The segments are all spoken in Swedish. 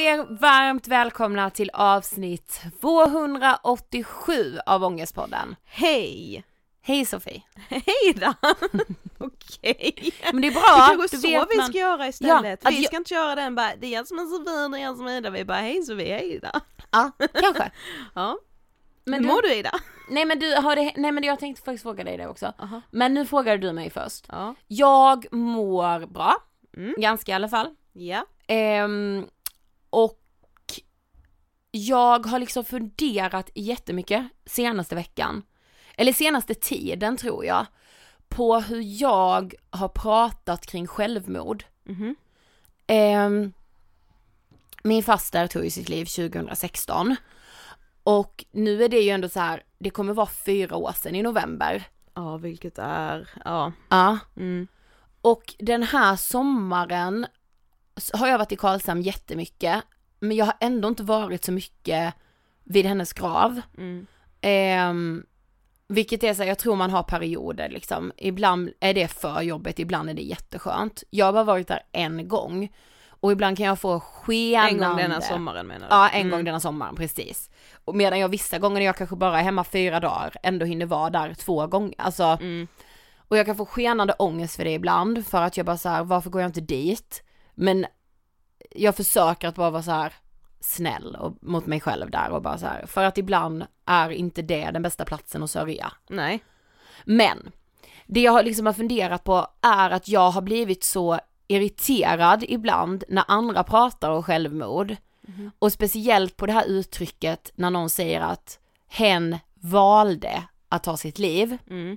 er varmt välkomna till avsnitt 287 av Ångestpodden. Hej! Hej Sofie. Hej då! Okej. Men det är bra. Det är så vi ska göra istället. Ja, vi ska inte göra den bara, det är jag som är Sofie, det är jag som är Ida. Vi bara, hej Sofie, hej då. Ja, kanske. Ja. Men mår du Ida? Nej men jag tänkte faktiskt fråga dig det också. Aha. Men nu frågar du mig först. Ja. Jag mår bra. Ganska i alla fall. Ja. Och jag har liksom funderat jättemycket senaste veckan. Eller senaste tiden tror jag. På hur jag har pratat kring självmord. Min faster tog ju sitt liv 2016. Och nu är det ju ändå så här, det kommer vara 4 år sedan i november. Ja, vilket är, ja. Ja. Och den här sommaren har jag varit i Karlshamn jättemycket. Men jag har ändå inte varit så mycket vid hennes grav. Vilket är så här, jag tror man har perioder liksom. Ibland är det för jobbet, ibland är det jätteskönt. Jag har bara varit där en gång. Och ibland kan jag få skenande... En gång denna sommaren menar du? Ja, en gång denna sommaren, precis. Och medan jag vissa gånger när jag kanske bara är hemma 4 dagar ändå hinner vara där 2 gånger. Alltså, och jag kan få skenande ångest för det ibland. För att jag bara så här, varför går jag inte dit? Men jag försöker att bara vara så här snäll mot mig själv där. Och bara så här, för att ibland är inte det den bästa platsen att sörja. Nej. Men det jag liksom har funderat på är att jag har blivit så irriterad ibland när andra pratar om självmord. Och speciellt på det här uttrycket när någon säger att hen valde att ta sitt liv.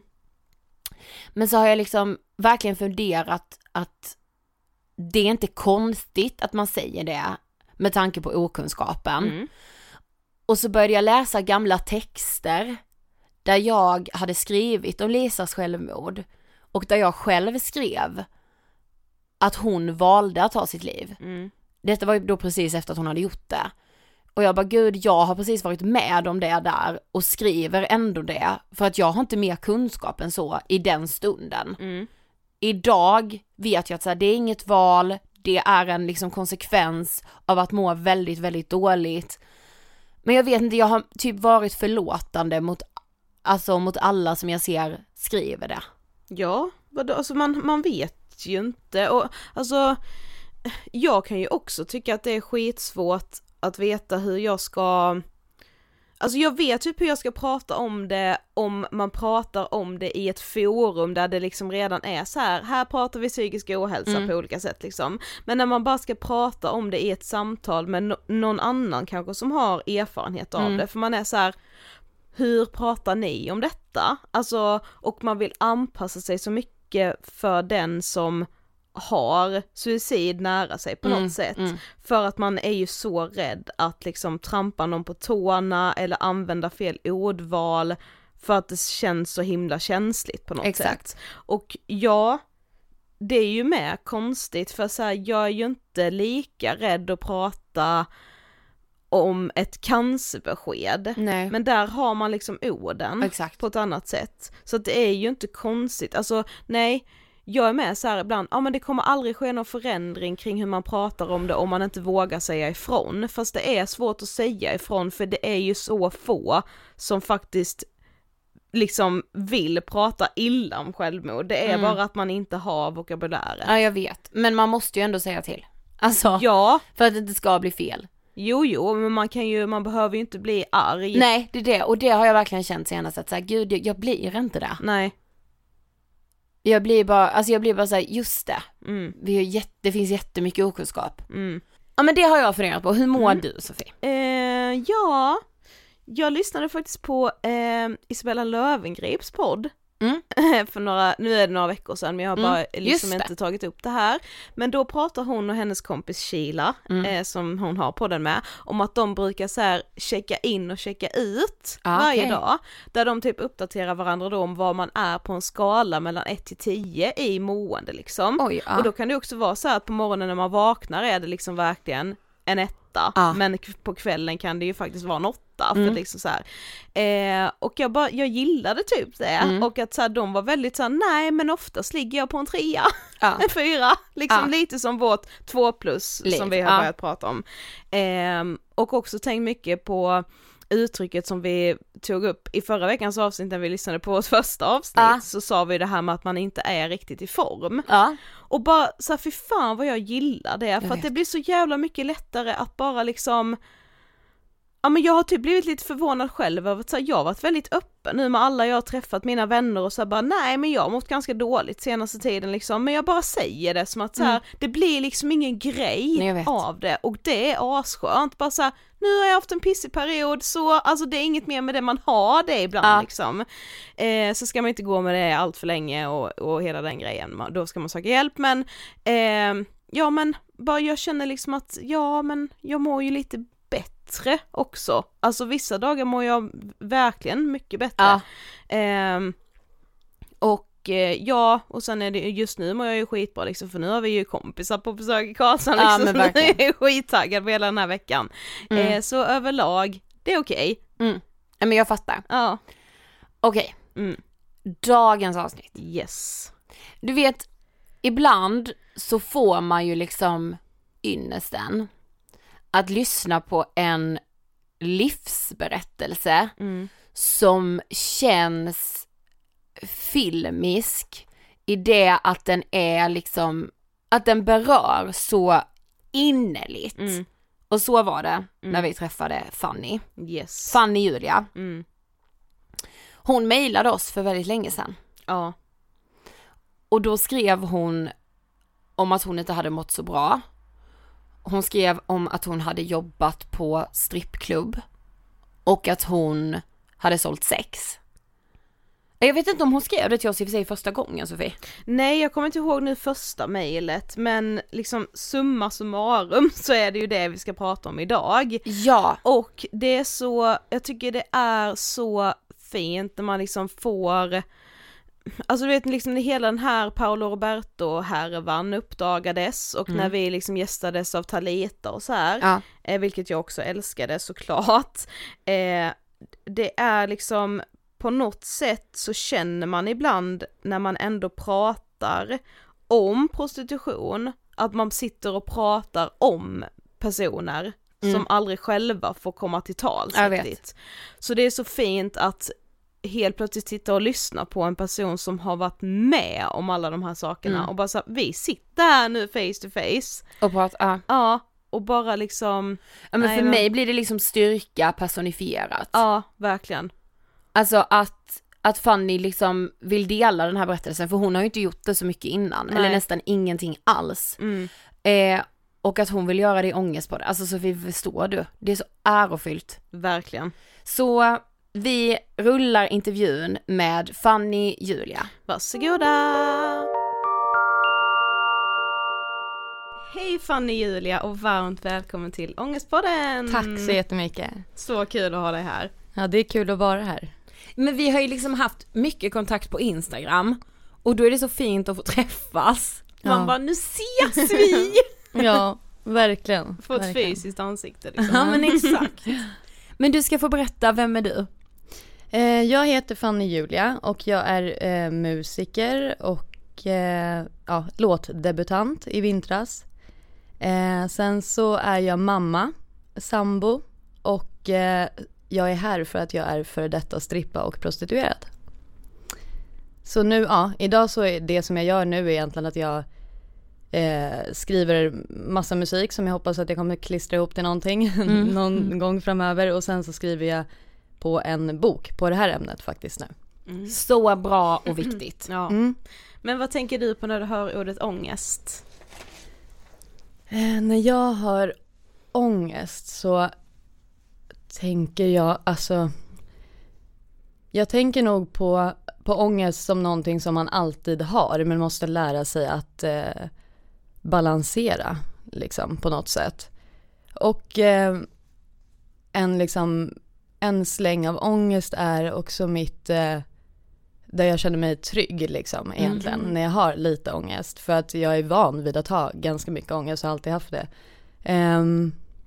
Men så har jag liksom verkligen funderat att det är inte konstigt att man säger det med tanke på okunskapen. Och så började jag läsa gamla texter där jag hade skrivit om Lisas självmord och där jag själv skrev att hon valde att ta sitt liv. Detta var ju då precis efter att hon hade gjort det. Och jag bara, gud, jag har precis varit med om det där och skriver ändå det. För att jag har inte mer kunskap än så i den stunden. Idag vet jag att så här, det är inget val. Det är en liksom konsekvens av att må väldigt, väldigt dåligt. Men jag vet inte, jag har typ varit förlåtande mot alla som jag ser skriver det. Ja, alltså man vet ju inte. Och alltså, jag kan ju också tycka att det är skitsvårt att veta hur jag ska... Alltså jag vet typ hur jag ska prata om det om man pratar om det i ett forum där det liksom redan är så här pratar vi psykisk ohälsa på olika sätt liksom. Men när man bara ska prata om det i ett samtal med någon annan kanske som har erfarenhet av det, för man är så här, hur pratar ni om detta? Alltså, och man vill anpassa sig så mycket för den som har suicid nära sig på något sätt. För att man är ju så rädd att liksom trampa någon på tårna eller använda fel ordval för att det känns så himla känsligt på något sätt. Och ja, det är ju mer konstigt för så här, jag är ju inte lika rädd att prata om ett cancerbesked. Nej. Men där har man liksom orden på ett annat sätt. Så att det är ju inte konstigt. Alltså, nej, jag är med så här ibland, men det kommer aldrig ske någon förändring kring hur man pratar om det om man inte vågar säga ifrån. Fast det är svårt att säga ifrån för det är ju så få som faktiskt liksom vill prata illa om självmord. Det är bara att man inte har vokabuläret. Ja, jag vet. Men man måste ju ändå säga till. Alltså, för att det inte ska bli fel. Jo, men man behöver ju inte bli arg. Nej, det är det. Och det har jag verkligen känt senast att så här, gud, jag blir inte det. Nej. Jag blir bara så här, just det. Det finns jättemycket okunskap. Ja, men det har jag funderat på. Hur mår du, Sofie? Ja, jag lyssnade faktiskt på Isabella Lövengrips podd. För nu är det några veckor sedan, men jag har bara liksom inte tagit upp det här. Men då pratar hon och hennes kompis Sheila, som hon har podden med, om att de brukar så här checka in och checka ut varje dag. Där de typ uppdaterar varandra då om vad man är på en skala mellan 1 till 10 i mående liksom. Och då kan det också vara så här att på morgonen när man vaknar är det liksom verkligen en 1, men på kvällen kan det ju faktiskt vara en 8 för liksom så här. Och jag gillade typ det, och att så här, de var väldigt så här, nej men oftast ligger jag på en 3, en 4, liksom lite som vårt 2+ som vi har börjat prata om. Och också tänkt mycket på uttrycket som vi tog upp i förra veckans avsnitt när vi lyssnade på vårt första avsnitt, så sa vi det här med att man inte är riktigt i form. Och bara så här, fy fan vad jag gillar det, för att det blir så jävla mycket lättare att bara liksom, ja men jag har typ blivit lite förvånad själv över att så här, jag har varit väldigt öppen nu med alla jag har träffat, mina vänner, och så här, bara nej men jag har mått ganska dåligt senaste tiden liksom, men jag bara säger det som att så här, det blir liksom ingen grej av det, och det är asskönt, bara så här, nu har jag haft en pissig period, så alltså det är inget mer med det, man har det ibland liksom, så ska man inte gå med det allt för länge och hela den grejen, då ska man söka hjälp, men ja men bara jag känner liksom att ja men jag mår ju lite bättre också, alltså vissa dagar mår jag verkligen mycket bättre, och sen är det just nu mår jag ju skitbra liksom, för nu har vi ju kompisar på besök i Karlshamn liksom, så nu är jag skittaggad på hela den här veckan, så överlag det är okej. Men jag fattar. Okej. Dagens avsnitt. Yes. Du vet, ibland så får man ju liksom ynnesten att lyssna på en livsberättelse som känns filmisk i det att den är liksom, att den berör så innerligt. Och så var det när vi träffade Fanny. Fanny Julia. Hon mejlade oss för väldigt länge sedan. Och då skrev hon om att hon inte hade mått så bra. Hon skrev om att hon hade jobbat på strippklubb och att hon hade sålt sex. Jag vet inte om hon skrev det till oss i och för sig första gången, Sofie. Nej, jag kommer inte ihåg nu första mejlet, men liksom summa summarum så är det ju det vi ska prata om idag. Ja. Och det är så, jag tycker det är så fint när man liksom får, alltså du vet liksom hela den här Paolo Roberto-härvan uppdagades, och när vi liksom gästades av Talita och så här, vilket jag också älskade såklart, det är liksom på något sätt så känner man ibland när man ändå pratar om prostitution att man sitter och pratar om personer som aldrig själva får komma till tals riktigt. Så det är så fint att helt plötsligt sitta och lyssna på en person som har varit med om alla de här sakerna och bara så här, vi sitter här nu face to face och pratar. Och bara liksom, men för mig blir det liksom styrka personifierat. Ja, verkligen. Alltså att Fanny liksom vill dela den här berättelsen, för hon har ju inte gjort det så mycket innan, eller nästan ingenting alls. Och att hon vill göra det i Ångestpodden. Alltså så vi förstår du, det är så ärofyllt. Verkligen. Så vi rullar intervjun med Fanny Julia. Varsågoda! Hej Fanny Julia och varmt välkommen till Ångestpodden! Tack så jättemycket. Så kul att ha dig här. Ja, det är kul att vara här. Men vi har ju liksom haft mycket kontakt på Instagram, och då är det så fint att få träffas. Man bara, nu ses vi! Ja, verkligen. Få ett fysiskt ansikte liksom. Ja, men exakt. Men du ska få berätta, vem är du? Jag heter Fanny Julia och jag är musiker och låtdebutant i vintras. Sen så är jag mamma, sambo, och jag är här för att jag är för detta strippa och prostituerad. Så nu, idag så är det som jag gör nu är egentligen att jag skriver massa musik som jag hoppas att jag kommer klistra ihop till någonting någon gång framöver, och sen så skriver jag på en bok på det här ämnet faktiskt nu. Så bra och viktigt. Ja. Men vad tänker du på när du hör ordet ångest? När jag hör ångest så tänker jag tänker nog på ångest som någonting som man alltid har, men måste lära sig att balansera liksom på något sätt. Och en släng av ångest är också mitt där jag känner mig trygg liksom egentligen när jag har lite ångest, för att jag är van vid att ha ganska mycket ångest och har alltid haft det.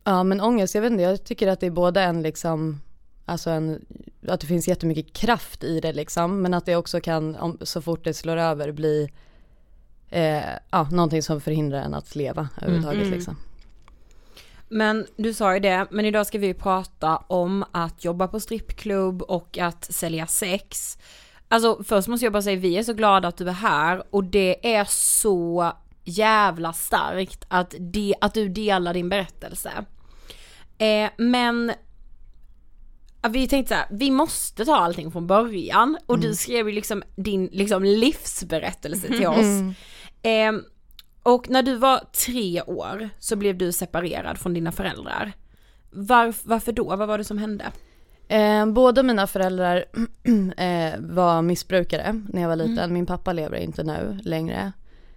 Ja, men ångest, jag vet inte, jag tycker att det är både en liksom, alltså att det finns jättemycket kraft i det liksom, men att det också kan, så fort det slår över, bli någonting som förhindrar en att leva överhuvudtaget liksom. Men du sa ju det, men idag ska vi prata om att jobba på strippklubb och att sälja sex. Alltså först måste jag bara säga, vi är så glada att du är här, och det är så jävla starkt att du delar din berättelse. Men vi tänkte så här, vi måste ta allting från början, och du skrev ju liksom din liksom livsberättelse till oss. Och när du var 3 år så blev du separerad från dina föräldrar. Varför då? Vad var det som hände? Båda mina föräldrar var missbrukare när jag var liten. Min pappa lever inte nu längre.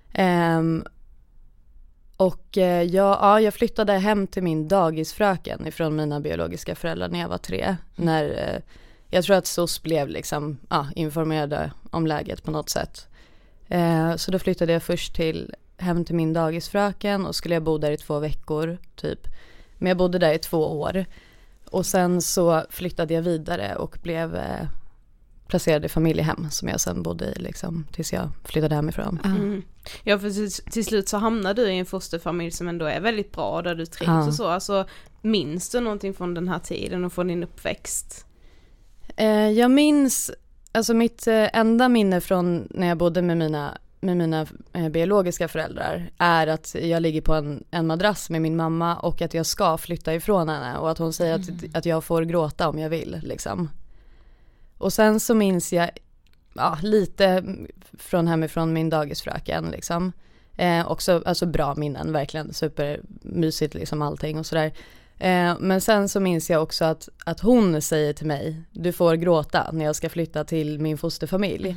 Och jag flyttade hem till min dagisfröken ifrån mina biologiska föräldrar när jag var 3. När jag tror att SOS blev liksom informerade om läget på något sätt. Så då flyttade jag först hem till min dagisfröken och skulle jag bo där i 2 veckor typ. Men jag bodde där i 2 år. Och sen så flyttade jag vidare och blev placerad i familjehem som jag sen bodde i liksom, tills jag flyttade hemifrån. Ja, för till slut så hamnade du i en fosterfamilj som ändå är väldigt bra, där du trivs och så. Alltså, minns du någonting från den här tiden och från din uppväxt? Jag minns, alltså mitt enda minne från när jag bodde med mina biologiska föräldrar är att jag ligger på en madrass med min mamma och att jag ska flytta ifrån henne och att hon säger att jag får gråta om jag vill liksom. Och sen så minns jag lite från hemifrån min dagisfröken liksom. Också alltså bra minnen, verkligen supermysigt liksom allting och sådär. Men sen så minns jag också att hon säger till mig, du får gråta när jag ska flytta till min fosterfamilj.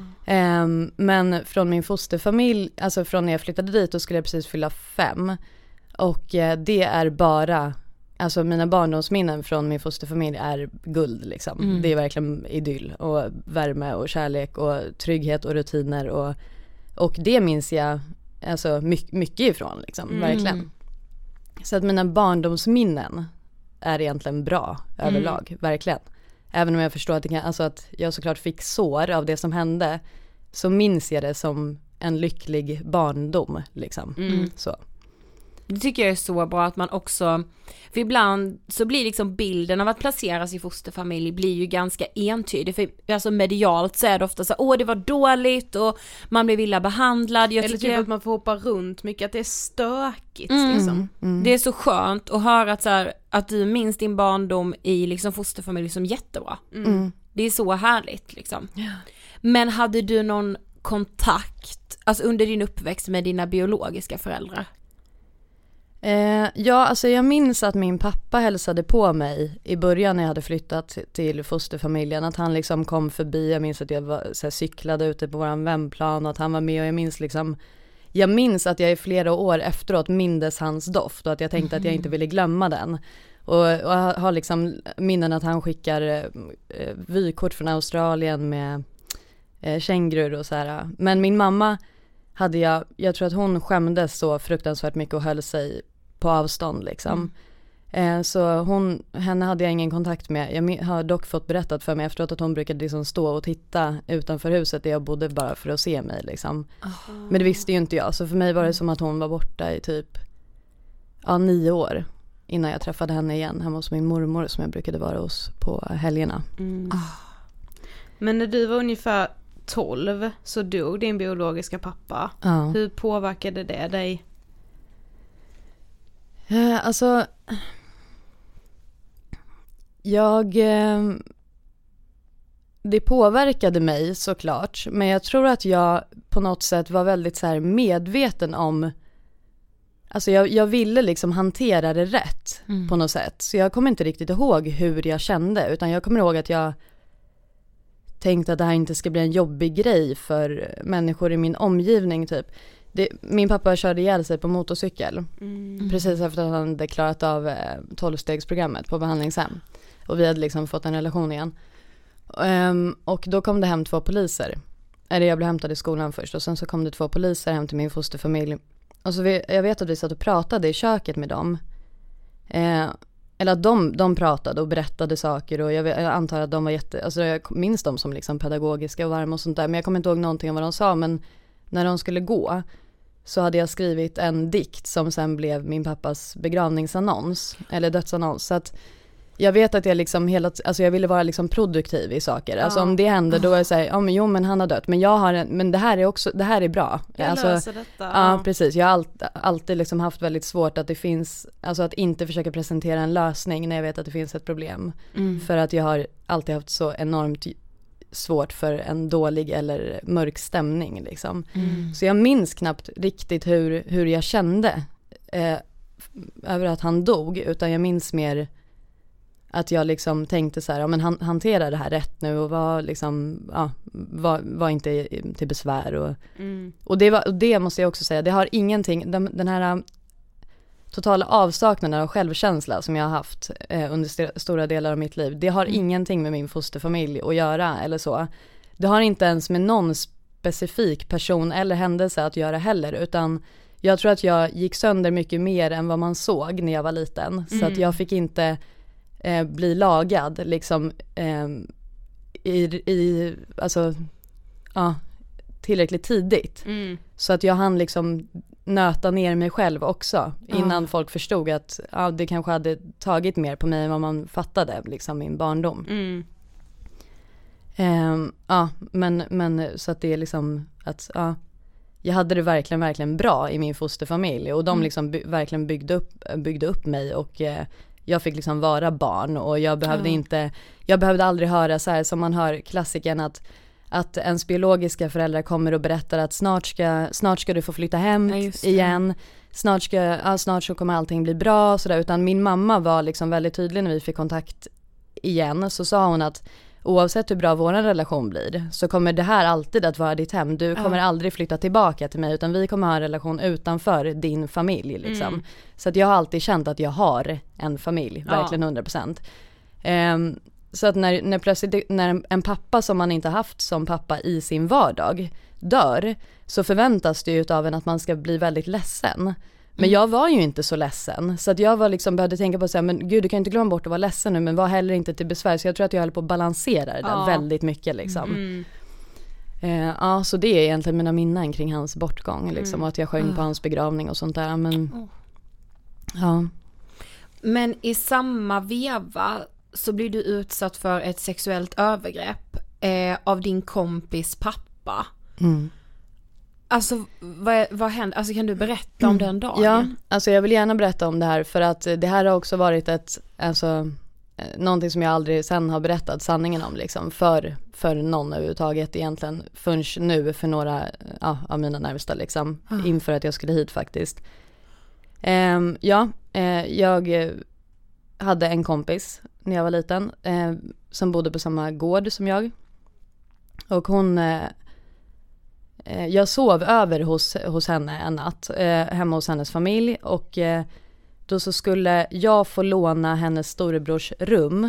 Men från min fosterfamilj, alltså från när jag flyttade dit, då skulle jag precis fylla 5. Och det är bara, alltså mina barndomsminnen från min fosterfamilj är guld liksom. Det är verkligen idyll och värme och kärlek och trygghet och rutiner och det minns jag alltså mycket ifrån liksom, verkligen. Så att mina barndomsminnen är egentligen bra överlag, verkligen. Även om jag förstår att jag såklart fick sår av det som hände, så minns jag det som en lycklig barndom liksom. Så. Det tycker jag är så bra att man också, för ibland så blir liksom bilden av att placeras i fosterfamilj blir ju ganska entydig, för alltså medialt så är det ofta så det var dåligt och man blev illa behandlad. Eller typ att man får hoppa runt mycket, att det är stökigt liksom. Det är så skönt att höra att du minns din barndom i liksom fosterfamilj som jättebra. Det är så härligt liksom. Men hade du någon kontakt alltså under din uppväxt med dina biologiska föräldrar? Alltså jag minns att min pappa hälsade på mig i början när jag hade flyttat till fosterfamiljen, att han liksom kom förbi. Jag minns att jag var, så här, cyklade ute på våran vändplan och att han var med, och jag minns att jag i flera år efteråt mindes hans doft och att jag tänkte att jag inte ville glömma den. Och har liksom minnen att han skickar vykort från Australien med kängurur och så här. Men min mamma jag tror att hon skämdes så fruktansvärt mycket och höll sig på avstånd liksom. Så henne hade jag ingen kontakt med. Jag har dock fått berättat för mig efteråt att hon brukade liksom stå och titta utanför huset där jag bodde bara för att se mig liksom. Men det visste ju inte jag, så för mig var det som att hon var borta i typ 9 år innan jag träffade henne igen hemma hos min mormor som jag brukade vara hos på helgerna. Men när du var ungefär 12 så dog din biologiska pappa. Hur påverkade det dig? Alltså det påverkade mig såklart, men jag tror att jag på något sätt var väldigt så här medveten om, alltså jag ville liksom hantera det rätt på något sätt, så jag kommer inte riktigt ihåg hur jag kände, utan jag kommer ihåg att jag tänkte att det här inte ska bli en jobbig grej för människor i min omgivning typ. Min pappa körde ihjäl sig på motorcykel precis efter att han hade klarat av 12-stegsprogrammet på behandlingshem, och vi hade liksom fått en relation igen. Och då kom det hem 2 poliser. Jag blev hämtad i skolan först, och sen så kom det 2 poliser hem till min fosterfamilj. Och så jag vet att vi satt och pratade i köket med dem. eller att de pratade och berättade saker och jag antar att de var alltså jag minns dem som liksom pedagogiska och varma och sånt där, men jag kommer inte ihåg någonting om vad de sa, men när de skulle gå så hade jag skrivit en dikt som sen blev min pappas begravningsannons eller dödsannons, så att jag vet att jag liksom jag ville vara liksom produktiv i saker. Alltså om det händer då är jag såhär, jo men han har dött, men men det här är bra. Jag löser detta. Ja, precis. Jag har alltid liksom haft väldigt svårt att det finns, alltså att inte försöka presentera en lösning när jag vet att det finns ett problem. För att jag har alltid haft så enormt svårt för en dålig eller mörk stämning liksom. Så jag minns knappt riktigt hur jag kände över att han dog, utan jag minns mer att jag liksom tänkte så här, ja men hantera det här rätt nu och var liksom, ja, var inte till besvär och det måste jag också säga, det har ingenting, den här totala avsaknaden av självkänsla som jag har haft under stora delar av mitt liv, det har ingenting med min fosterfamilj att göra eller så. Det har inte ens med någon specifik person eller händelse att göra heller, utan jag tror att jag gick sönder mycket mer än vad man såg när jag var liten, så att jag fick inte bli lagad liksom alltså tillräckligt tidigt, så att jag hann liksom nöta ner mig själv också innan folk förstod att det kanske hade tagit mer på mig än vad man fattade liksom min barndom. Men så att det är liksom att jag hade det verkligen bra i min fosterfamilj och de liksom verkligen byggde upp mig och jag fick liksom vara barn och jag behövde aldrig höra så här som man hör klassikern att ens biologiska föräldrar kommer och berättar att snart ska du få flytta hem igen. Snart så kommer allting bli bra så där, utan min mamma var liksom väldigt tydlig när vi fick kontakt igen, så sa hon att oavsett hur bra vår relation blir så kommer det här alltid att vara ditt hem. Du kommer aldrig flytta tillbaka till mig, utan vi kommer ha en relation utanför din familj liksom. Så att jag har alltid känt att jag har en familj, verkligen 100%. Så att när plötsligt när en pappa som man inte haft som pappa i sin vardag dör, så förväntas det ju av en att man ska bli väldigt ledsen. Men jag var ju inte så ledsen, så att jag var liksom, behövde tänka på så här, men gud, du kan inte glömma bort att vara ledsen nu, men var heller inte till besvär. Så jag tror att jag höll på att balansera det där väldigt mycket liksom. Så det är egentligen mina minnen kring hans bortgång liksom, och att jag sjöng på hans begravning och sånt där, men Men i samma veva så blir du utsatt för ett sexuellt övergrepp av din kompis pappa. Alltså vad hände? Alltså kan du berätta om den dagen? Ja, alltså jag vill gärna berätta om det här, för att det här har också varit någonting som jag aldrig sen har berättat sanningen om liksom, för någon överhuvudtaget egentligen, förrän nu för några av mina närmsta liksom, inför att jag skulle hit faktiskt. Jag hade en kompis när jag var liten som bodde på samma gård som jag, och hon jag sov över hos henne en natt hemma hos hennes familj, och då så skulle jag få låna hennes storebrors rum,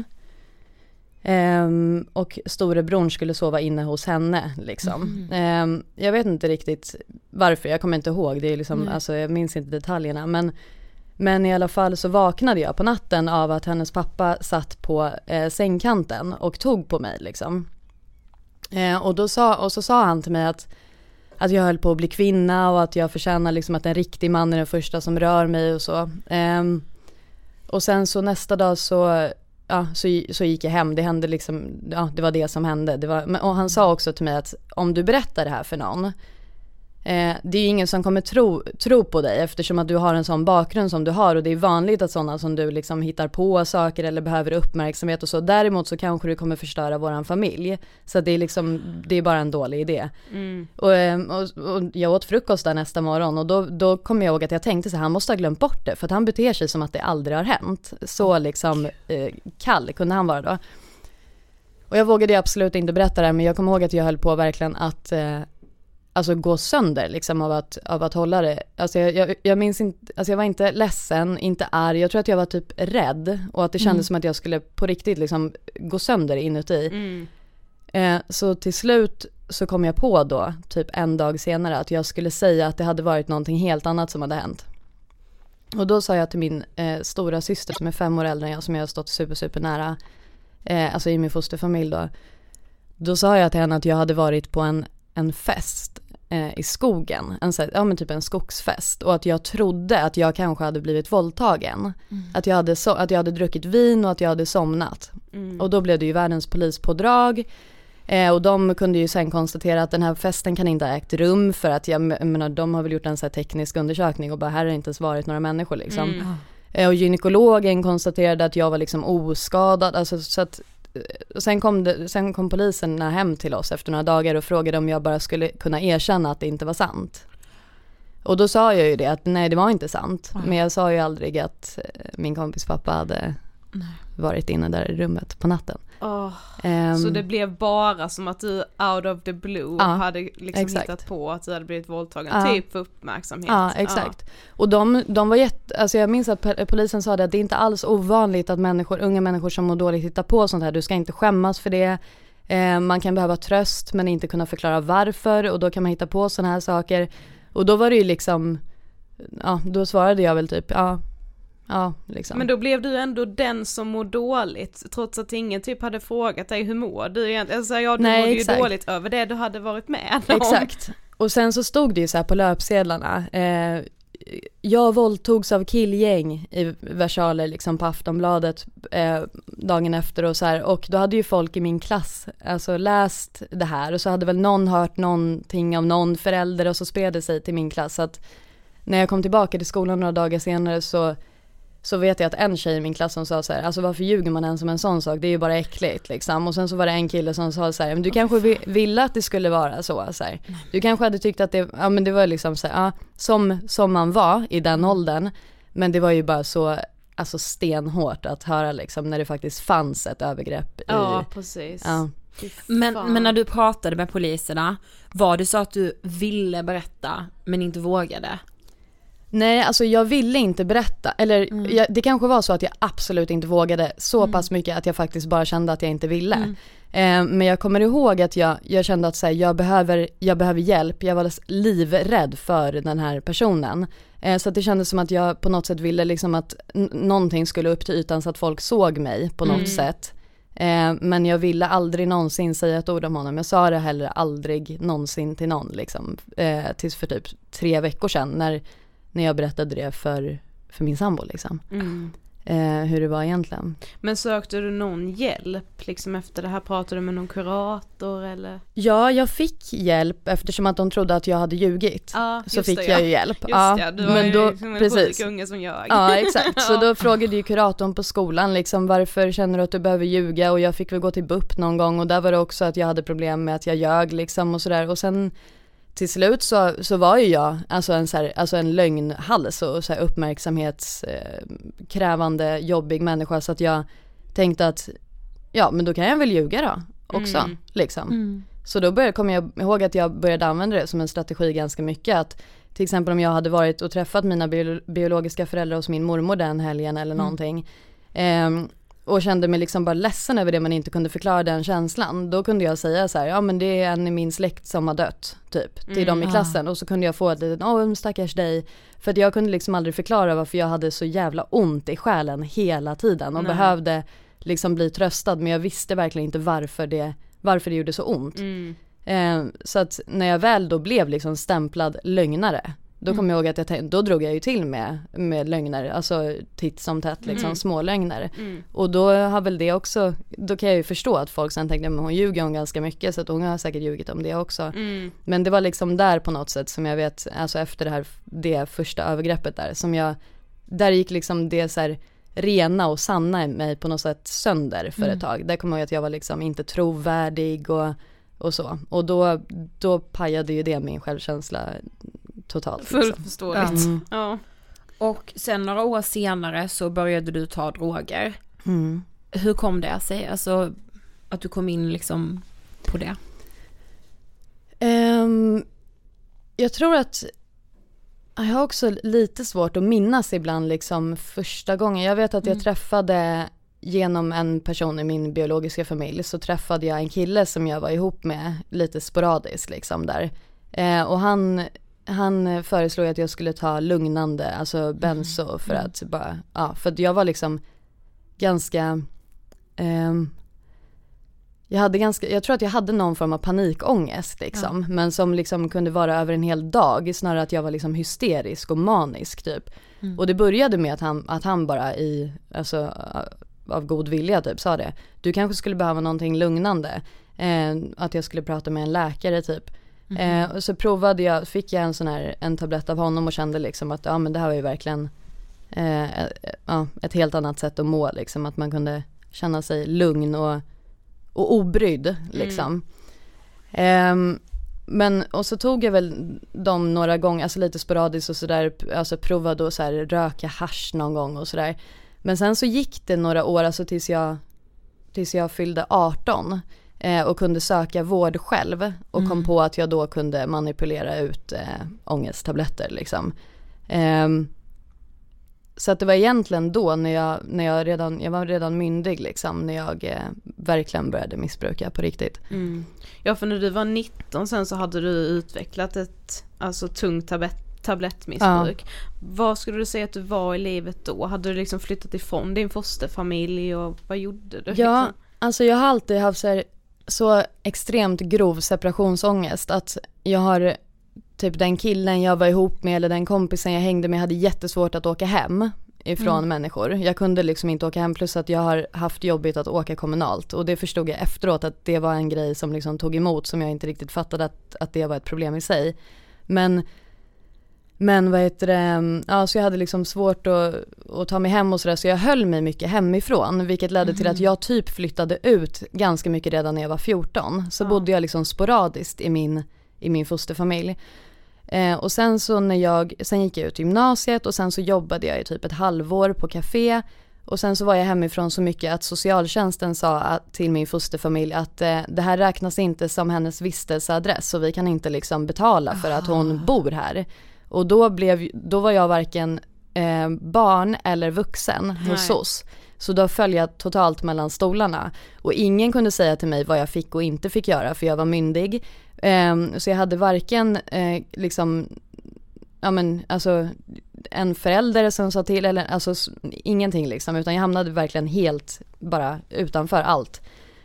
och storebror skulle sova inne hos henne liksom. Jag vet inte riktigt varför, jag kommer inte ihåg det är liksom, alltså jag minns inte detaljerna, men i alla fall så vaknade jag på natten av att hennes pappa satt på sängkanten och tog på mig liksom. Och så sa han till mig att jag höll på att bli kvinna och att jag förtjänar liksom att en riktig man är den första som rör mig och så. Och sen så nästa dag så gick jag hem. Det hände liksom, det var det som hände. Och han sa också till mig att om du berättar det här för någon, det är ju ingen som kommer tro på dig, eftersom att du har en sån bakgrund som du har, och det är vanligt att sådana som du liksom hittar på saker eller behöver uppmärksamhet och så. Däremot så kanske du kommer förstöra våran familj, så det är liksom, det är bara en dålig idé. Och jag åt frukost där nästa morgon, och då kom jag ihåg att jag tänkte så här, han måste ha glömt bort det, för att han beter sig som att det aldrig har hänt. Så liksom kall kunde han vara då. Och jag vågade absolut inte berätta det här, men jag kommer ihåg att jag höll på verkligen att alltså gå sönder liksom av att hålla det. Alltså jag minns inte, alltså jag var inte ledsen, inte arg. Jag tror att jag var typ rädd, och att det kändes som att jag skulle på riktigt liksom gå sönder inuti. Så till slut så kom jag på då, typ en dag senare, att jag skulle säga att det hade varit någonting helt annat som hade hänt. Och då sa jag till min stora syster som är 5 år äldre än jag, som jag har stått super nära, alltså i min fosterfamilj då sa jag till henne att jag hade varit på en fest i skogen, men typ en skogsfest, och att jag trodde att jag kanske hade blivit våldtagen, att jag hade druckit vin och att jag hade somnat. Och då blev det ju världens polispådrag, och de kunde ju sen konstatera att den här festen kan inte ha ägt rum, för att jag menar, de har väl gjort en så här teknisk undersökning och bara, här har inte ens varit några människor liksom. Och gynekologen konstaterade att jag var liksom oskadad, alltså, så att och sen kom polisen hem till oss efter några dagar och frågade om jag bara skulle kunna erkänna att det inte var sant. Och då sa jag ju det, att nej, det var inte sant. Men jag sa ju aldrig att min kompis pappa hade varit inne där i rummet på natten. Så det blev bara som att du out of the blue hade liksom hittat på att du hade blivit våldtagen, typ för uppmärksamhet. Ja, exakt. Och de var alltså jag minns att polisen sa att det är inte alls ovanligt att unga människor som mår dåligt hittar på sånt här. Du ska inte skämmas för det. Man kan behöva tröst men inte kunna förklara varför, och då kan man hitta på såna här saker. Och då var det ju liksom, då svarade jag väl typ, liksom. Men då blev du ändå den som mår dåligt, trots att ingen typ hade frågat dig hur mår du egentligen. Alltså, du mådde ju dåligt över det du hade varit med om. Exakt. Och sen så stod det ju så här på löpsedlarna, jag våldtogs av killgäng i versaler liksom på Aftonbladet dagen efter och så här, och då hade ju folk i min klass alltså läst det här, och så hade väl någon hört någonting av någon förälder, och så spred det sig till min klass. Så att när jag kom tillbaka till skolan några dagar senare så vet jag att en tjej i min klass som sa så här, alltså varför ljuger man ens om en sån sak, det är ju bara äckligt liksom. Och sen så var det en kille som sa så här, men du kanske ville att det skulle vara så här. Du kanske hade tyckt att det, men det var liksom så här, som man var i den åldern, men det var ju bara så, alltså stenhårt att höra liksom, när det faktiskt fanns ett övergrepp precis. Men när du pratade med poliserna, var det så att du ville berätta men inte vågade? Nej, alltså jag ville inte berätta. Eller det kanske var så att jag absolut inte vågade så pass mycket att jag faktiskt bara kände att jag inte ville. Men jag kommer ihåg att jag kände att så här, jag behöver hjälp. Jag var livrädd för den här personen. Så att det kändes som att jag på något sätt ville liksom att någonting skulle upp till ytan så att folk såg mig på något sätt. Men jag ville aldrig någonsin säga ett ord om honom. Jag sa det heller aldrig någonsin till någon liksom. Tills för typ 3 veckor sedan när jag berättade det för min sambo liksom. Hur det var egentligen. Men sökte du någon hjälp liksom efter det här? Pratade du med någon kurator eller? Ja, jag fick hjälp eftersom att de trodde att jag hade ljugit. Så fick jag ju hjälp. Just det, du var ju liksom en sjuk unge som jag. Ja, exakt. Så då frågade ju kuratorn på skolan liksom, varför känner du att du behöver ljuga? Och jag fick väl gå till BUP någon gång, och där var det också att jag hade problem med att jag ljög liksom och sådär. Och sen till slut så var ju jag alltså en lögnhals och så här uppmärksamhetskrävande, jobbig människa, så att jag tänkte att men då kan jag väl ljuga då också liksom. Så då kom jag ihåg att jag började använda det som en strategi ganska mycket, att till exempel om jag hade varit och träffat mina biologiska föräldrar hos min mormor den helgen eller någonting, och kände mig liksom bara ledsen över det, man inte kunde förklara den känslan. Då kunde jag säga så här, men det är en i min släkt som har dött typ till dem i klassen, och så kunde jag få ett litet, stackars dig, för att jag kunde liksom aldrig förklara varför jag hade så jävla ont i själen hela tiden och behövde liksom bli tröstad, men jag visste verkligen inte varför det gjorde så ont. Så att när jag väl då blev liksom stämplad lögnare, då kommer jag ihåg att då drog jag ju till med lögner, alltså titt som tätt liksom, små lögner. Och då har väl det också, då kan jag ju förstå att folk sen tänkte, men hon ljuger hon ganska mycket, så att hon har säkert ljugit om det också. Men det var liksom där på något sätt som jag vet, alltså efter det första övergreppet där gick liksom det så här rena och sanna i mig på något sätt sönder för ett tag. Där kommer jag ihåg att jag var liksom inte trovärdig och så. Och då pajade ju det min självkänsla totalt. Fullt förståeligt. Ja. Och sen några år senare så började du ta droger. Hur kom det sig? Alltså att du kom in liksom på det? Jag tror att jag har också lite svårt att minnas ibland liksom första gången. Jag vet att jag träffade genom en person i min biologiska familj, så träffade jag en kille som jag var ihop med lite sporadiskt liksom där. Och han han föreslog att jag skulle ta lugnande, alltså benzo för att bara, för att jag var liksom ganska, jag tror att jag hade någon form av panikångest liksom, men som liksom kunde vara över en hel dag, snarare att jag var liksom hysterisk och manisk typ. Och det började med att han bara av god vilja typ sa det. Du kanske skulle behöva någonting lugnande. Att jag skulle prata med en läkare typ. Och så fick jag en tablett av honom och kände liksom att men det här var ju verkligen ett helt annat sätt att må liksom. Att man kunde känna sig lugn och obrydd liksom. Men och så tog jag väl dem några gånger, alltså lite sporadiskt och sådär, alltså provade att så här röka hasch någon gång och sådär. Men sen så gick det några år, alltså tills jag fyllde 18 och kunde söka vård själv och kom på att jag då kunde manipulera ut ångesttabletter liksom. Så att det var egentligen då när jag var redan myndig liksom, när jag verkligen började missbruka på riktigt. Ja, för när du var 19 sen så hade du utvecklat ett tungt tablettmissbruk. Vad skulle du säga att du var i livet då? Hade du liksom flyttat ifrån din fosterfamilj och vad gjorde du? Ja, liksom? alltså jag har alltid haft så extremt grov separationsångest att jag har typ den killen jag var ihop med eller den kompisen jag hängde med hade jättesvårt att åka hem ifrån människor. Jag kunde liksom inte åka hem, plus att jag har haft jobbigt att åka kommunalt, och det förstod jag efteråt att det var en grej som liksom tog emot, som jag inte riktigt fattade att det var ett problem i sig. Men vad heter det, så jag hade liksom svårt att ta mig hem och sådär, så jag höll mig mycket hemifrån, vilket ledde till att jag typ flyttade ut ganska mycket redan när jag var 14. Så bodde jag liksom sporadiskt i min fosterfamilj. Och sen så sen gick jag ut gymnasiet och sen så jobbade jag i typ ett halvår på café, och sen så var jag hemifrån så mycket att socialtjänsten sa till min fosterfamilj att det här räknas inte som hennes vistelseadress, så vi kan inte liksom betala för att hon bor här. Och då var jag varken barn eller vuxen hos oss. Så då föll jag totalt mellan stolarna. Och ingen kunde säga till mig vad jag fick och inte fick göra, för jag var myndig. Så jag hade varken en förälder som sa till, eller alltså ingenting liksom, utan jag hamnade verkligen helt bara utanför allt.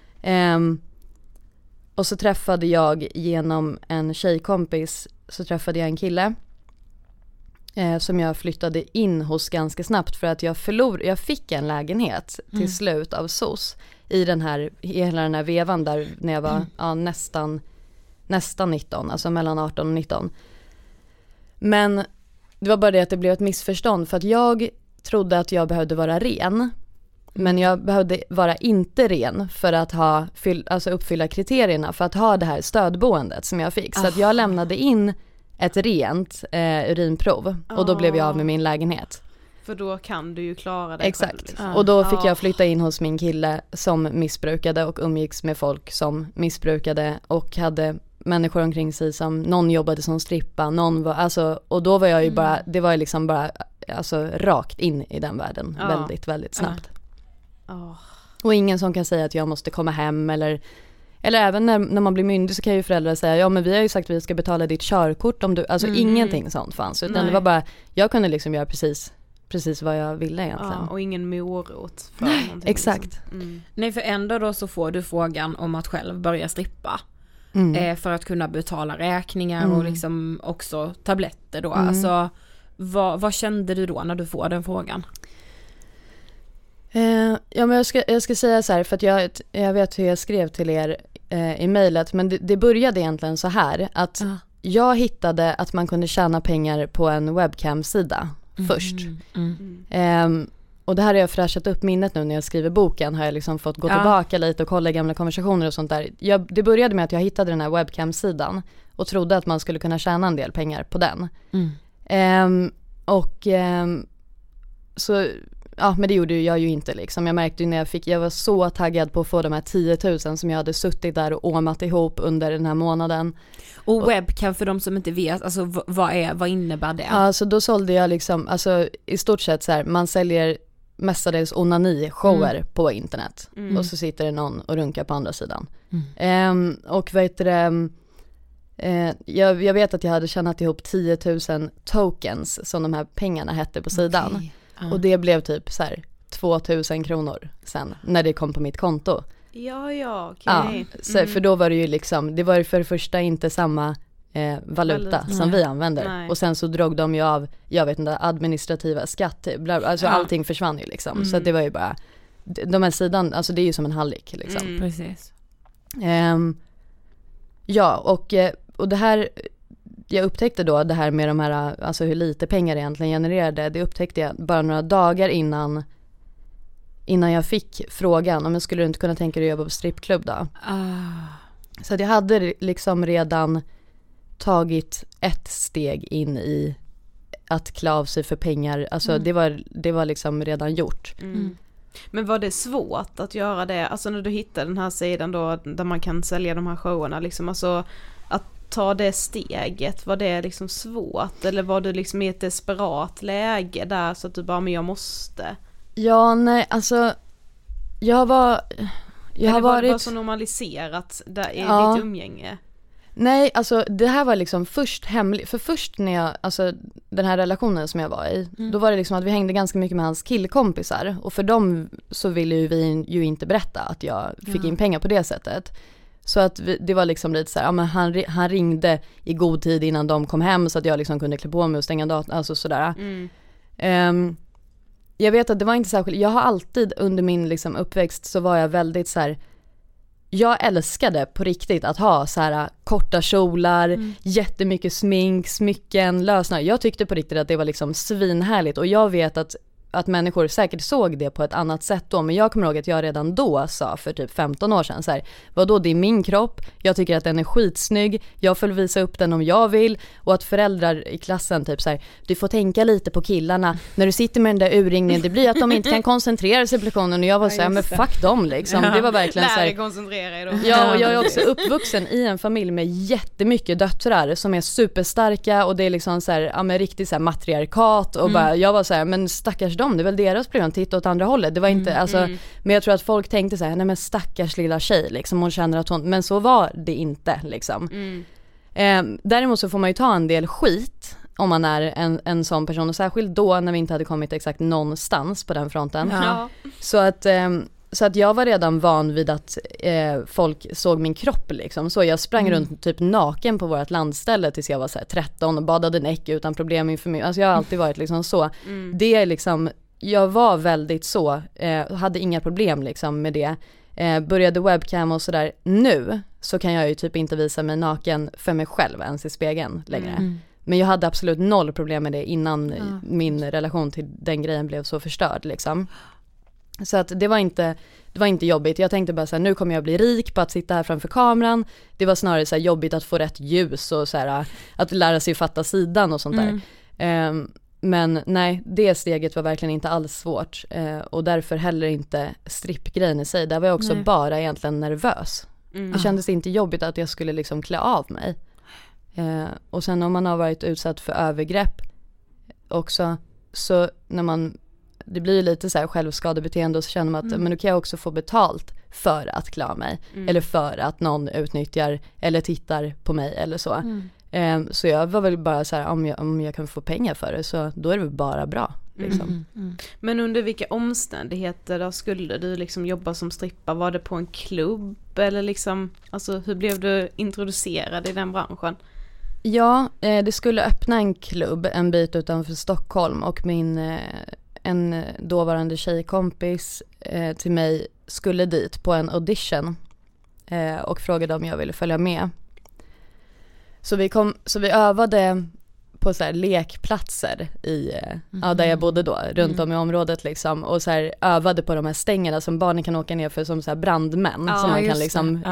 Och så träffade jag genom en tjejkompis, så träffade jag en kille som jag flyttade in hos ganska snabbt, för att jag fick en lägenhet till slut av SOS i hela den här vevan där när jag var nästan 19, alltså mellan 18 och 19. Men det var bara det att det blev ett missförstånd, för att jag trodde att jag behövde vara ren, men jag behövde vara inte ren för att uppfylla kriterierna för att ha det här stödboendet som jag fick. Så att jag lämnade in ett rent urinprov och då blev jag av med min lägenhet. För då kan du ju klara dig. Exakt. Själv. Liksom. Och då fick jag flytta in hos min kille som missbrukade och umgicks med folk som missbrukade och hade människor omkring sig som någon jobbade som strippa, någon var, och då var jag ju bara, det var ju liksom bara rakt in i den världen väldigt, väldigt snabbt. Och ingen som kan säga att jag måste komma hem, eller även när man blir myndig så kan ju föräldrar säga, ja men vi har ju sagt att vi ska betala ditt körkort om du, ingenting sånt fanns, utan det var bara, jag kunde liksom göra precis vad jag ville egentligen. Ja, och ingen morot för någonting. Exakt. Liksom. Nej, för ändå då så får du frågan om att själv börja strippa. För att kunna betala räkningar och liksom också tabletter då. Alltså, vad kände du då när du får den frågan? Ja, men jag ska säga så här, för att jag vet hur jag skrev till er i mejlet, men det började egentligen så här, att jag hittade att man kunde tjäna pengar på en webcam-sida först. Och det här har jag fräschat upp minnet nu när jag skriver boken, har jag liksom fått gå tillbaka lite och kolla gamla konversationer och sånt där. Det började med att jag hittade den här webcam-sidan och trodde att man skulle kunna tjäna en del pengar på den. Så ja, men det gjorde jag ju inte liksom. Jag märkte ju när jag var så taggad på att få de här 10 000 som jag hade suttit där och åmat ihop under den här månaden. Och webcam, för de som inte vet, alltså vad innebär det? Alltså då sålde jag liksom, alltså i stort sett så här, man säljer mestadels onani-shower på internet. Och så sitter det någon och runkar på andra sidan. Och vad heter det, Jag vet att jag hade tjänat ihop 10 000 tokens som de här pengarna hette på sidan. Okay. Och det blev typ så här 2 000 kronor sen när det kom på mitt konto. Ja, okej. Så, för då var det ju liksom, det var ju för det första inte samma valuta som vi använder. Nej. Och sen så drog de ju av, jag vet inte, administrativa skatt, alltså allting försvann ju liksom. Så det var ju bara, de här sidan, alltså det är ju som en hallick liksom. Precis. Ja, och det här, jag upptäckte då det här med de här, alltså hur lite pengar egentligen genererade, det upptäckte jag bara några dagar innan jag fick frågan om jag skulle inte kunna tänka dig att jobba på strippklubb då. Så att jag hade liksom redan tagit ett steg in i att klä av sig för pengar, alltså det var liksom redan gjort. Men var det svårt att göra det, alltså när du hittade den här sidan då där man kan sälja de här showerna liksom, alltså att ta det steget, var det liksom svårt eller var du liksom i ett desperat läge där så att du bara, men jag måste? Ja, nej, alltså jag har varit... Var så normaliserat där i ditt umgänge? Nej, alltså det här var liksom först hemligt, för först när jag, alltså den här relationen som jag var i, då var det liksom att vi hängde ganska mycket med hans killkompisar och för dem så ville ju vi ju inte berätta att jag fick in pengar på det sättet. Så att det var liksom lite så här, ja, men han ringde i god tid innan de kom hem så att jag liksom kunde klä på mig och stänga datorn, alltså sådär. Jag vet att det var inte särskilt, jag har alltid under min liksom uppväxt så var jag väldigt så här, jag älskade på riktigt att ha så här korta kjolar, jättemycket smink, smycken, lösningar. Jag tyckte på riktigt att det var liksom svinhärligt och jag vet att människor säkert såg det på ett annat sätt då, men jag kommer ihåg att jag redan då sa för typ 15 år sedan så här, vadå, det är min kropp, jag tycker att den är skitsnygg, jag får visa upp den om jag vill, och att föräldrar i klassen typ så här, du får tänka lite på killarna när du sitter med den där urringningen, det blir att de inte kan koncentrera sig på lektionen, och jag var så här, men fuck dem liksom, det var verkligen så här, koncentrera er då. Ja, och jag är också uppvuxen i en familj med jättemycket döttrar som är superstarka och det är liksom så här, ja men riktigt så här matriarkat och bara, jag var så här, men stackars dem, det är väl deras problem, titta åt andra hållet. Det var inte, alltså, men jag tror att folk tänkte så här, nej men stackars lilla tjej liksom, hon känner att hon, men så var det inte liksom. Däremot så får man ju ta en del skit om man är en sån person, och särskilt då när vi inte hade kommit exakt någonstans på den fronten. Så att jag var redan van vid att folk såg min kropp liksom. Så jag sprang runt typ naken på vårt landställe tills jag var så här 13 och badade näck utan problem inför mig. Alltså jag har alltid varit liksom så. Det är liksom, jag var väldigt så, hade inga problem liksom med det. Började webcam och sådär. Nu så kan jag ju typ inte visa mig naken för mig själv ens i spegeln längre. Men jag hade absolut noll problem med det innan min relation till den grejen blev så förstörd liksom. Så att det var inte jobbigt. Jag tänkte bara så här, nu kommer jag bli rik på att sitta här framför kameran. Det var snarare så här jobbigt att få rätt ljus och så här, att lära sig fatta sidan och sånt där. Men nej, det steget var verkligen inte alls svårt. Och därför heller inte strippgrejen i sig. Där var jag också bara egentligen nervös. Det kändes inte jobbigt att jag skulle liksom klä av mig. Och sen om man har varit utsatt för övergrepp också, så när man, det blir lite så här självskadebeteende, och så känner man att men då kan jag också få betalt för att klä av mig. Eller för att någon utnyttjar eller tittar på mig eller så. Så jag var väl bara så här, om jag kan få pengar för det, så då är det väl bara bra liksom. Men under vilka omständigheter då skulle du liksom jobba som strippa? Var det på en klubb eller liksom, alltså hur blev du introducerad i den branschen? Ja, det skulle öppna en klubb en bit utanför Stockholm, och en dåvarande tjejkompis till mig skulle dit på en audition och frågade om jag ville följa med. Så vi övade på så här lekplatser där jag bodde då, runt om i området liksom, och så här övade på de här stängerna som barnen kan åka ner för som så här brandmän, som man kan liksom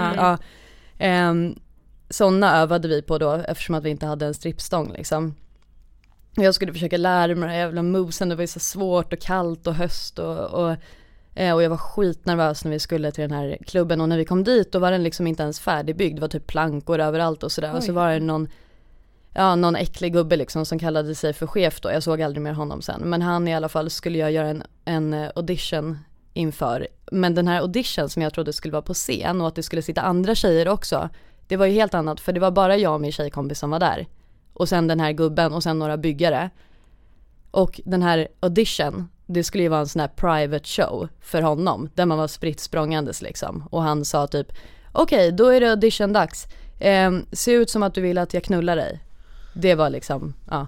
sådana övade vi på då, eftersom att vi inte hade en strippstång liksom. Jag skulle försöka lära mig de här jävla movesen, det var ju så svårt och kallt och höst och jag var skitnervös när vi skulle till den här klubben, och när vi kom dit då var den liksom inte ens färdigbyggd, det var typ plankor överallt och sådär. Och så var det någon äcklig gubbe liksom som kallade sig för chef då, jag såg aldrig mer honom sen, men han i alla fall skulle jag göra en audition inför, men den här audition som jag trodde skulle vara på scen och att det skulle sitta andra tjejer också, Det var ju helt annat, för det var bara jag och min tjejkompis som var där. Och sen den här gubben och sen några byggare. Och den här audition, det skulle ju vara en sån här private show för honom. Där man var spritt språngandes liksom. Och han sa typ, okej, då är det audition-dags. Se ut som att du vill att jag knullar dig. Det var liksom, ja.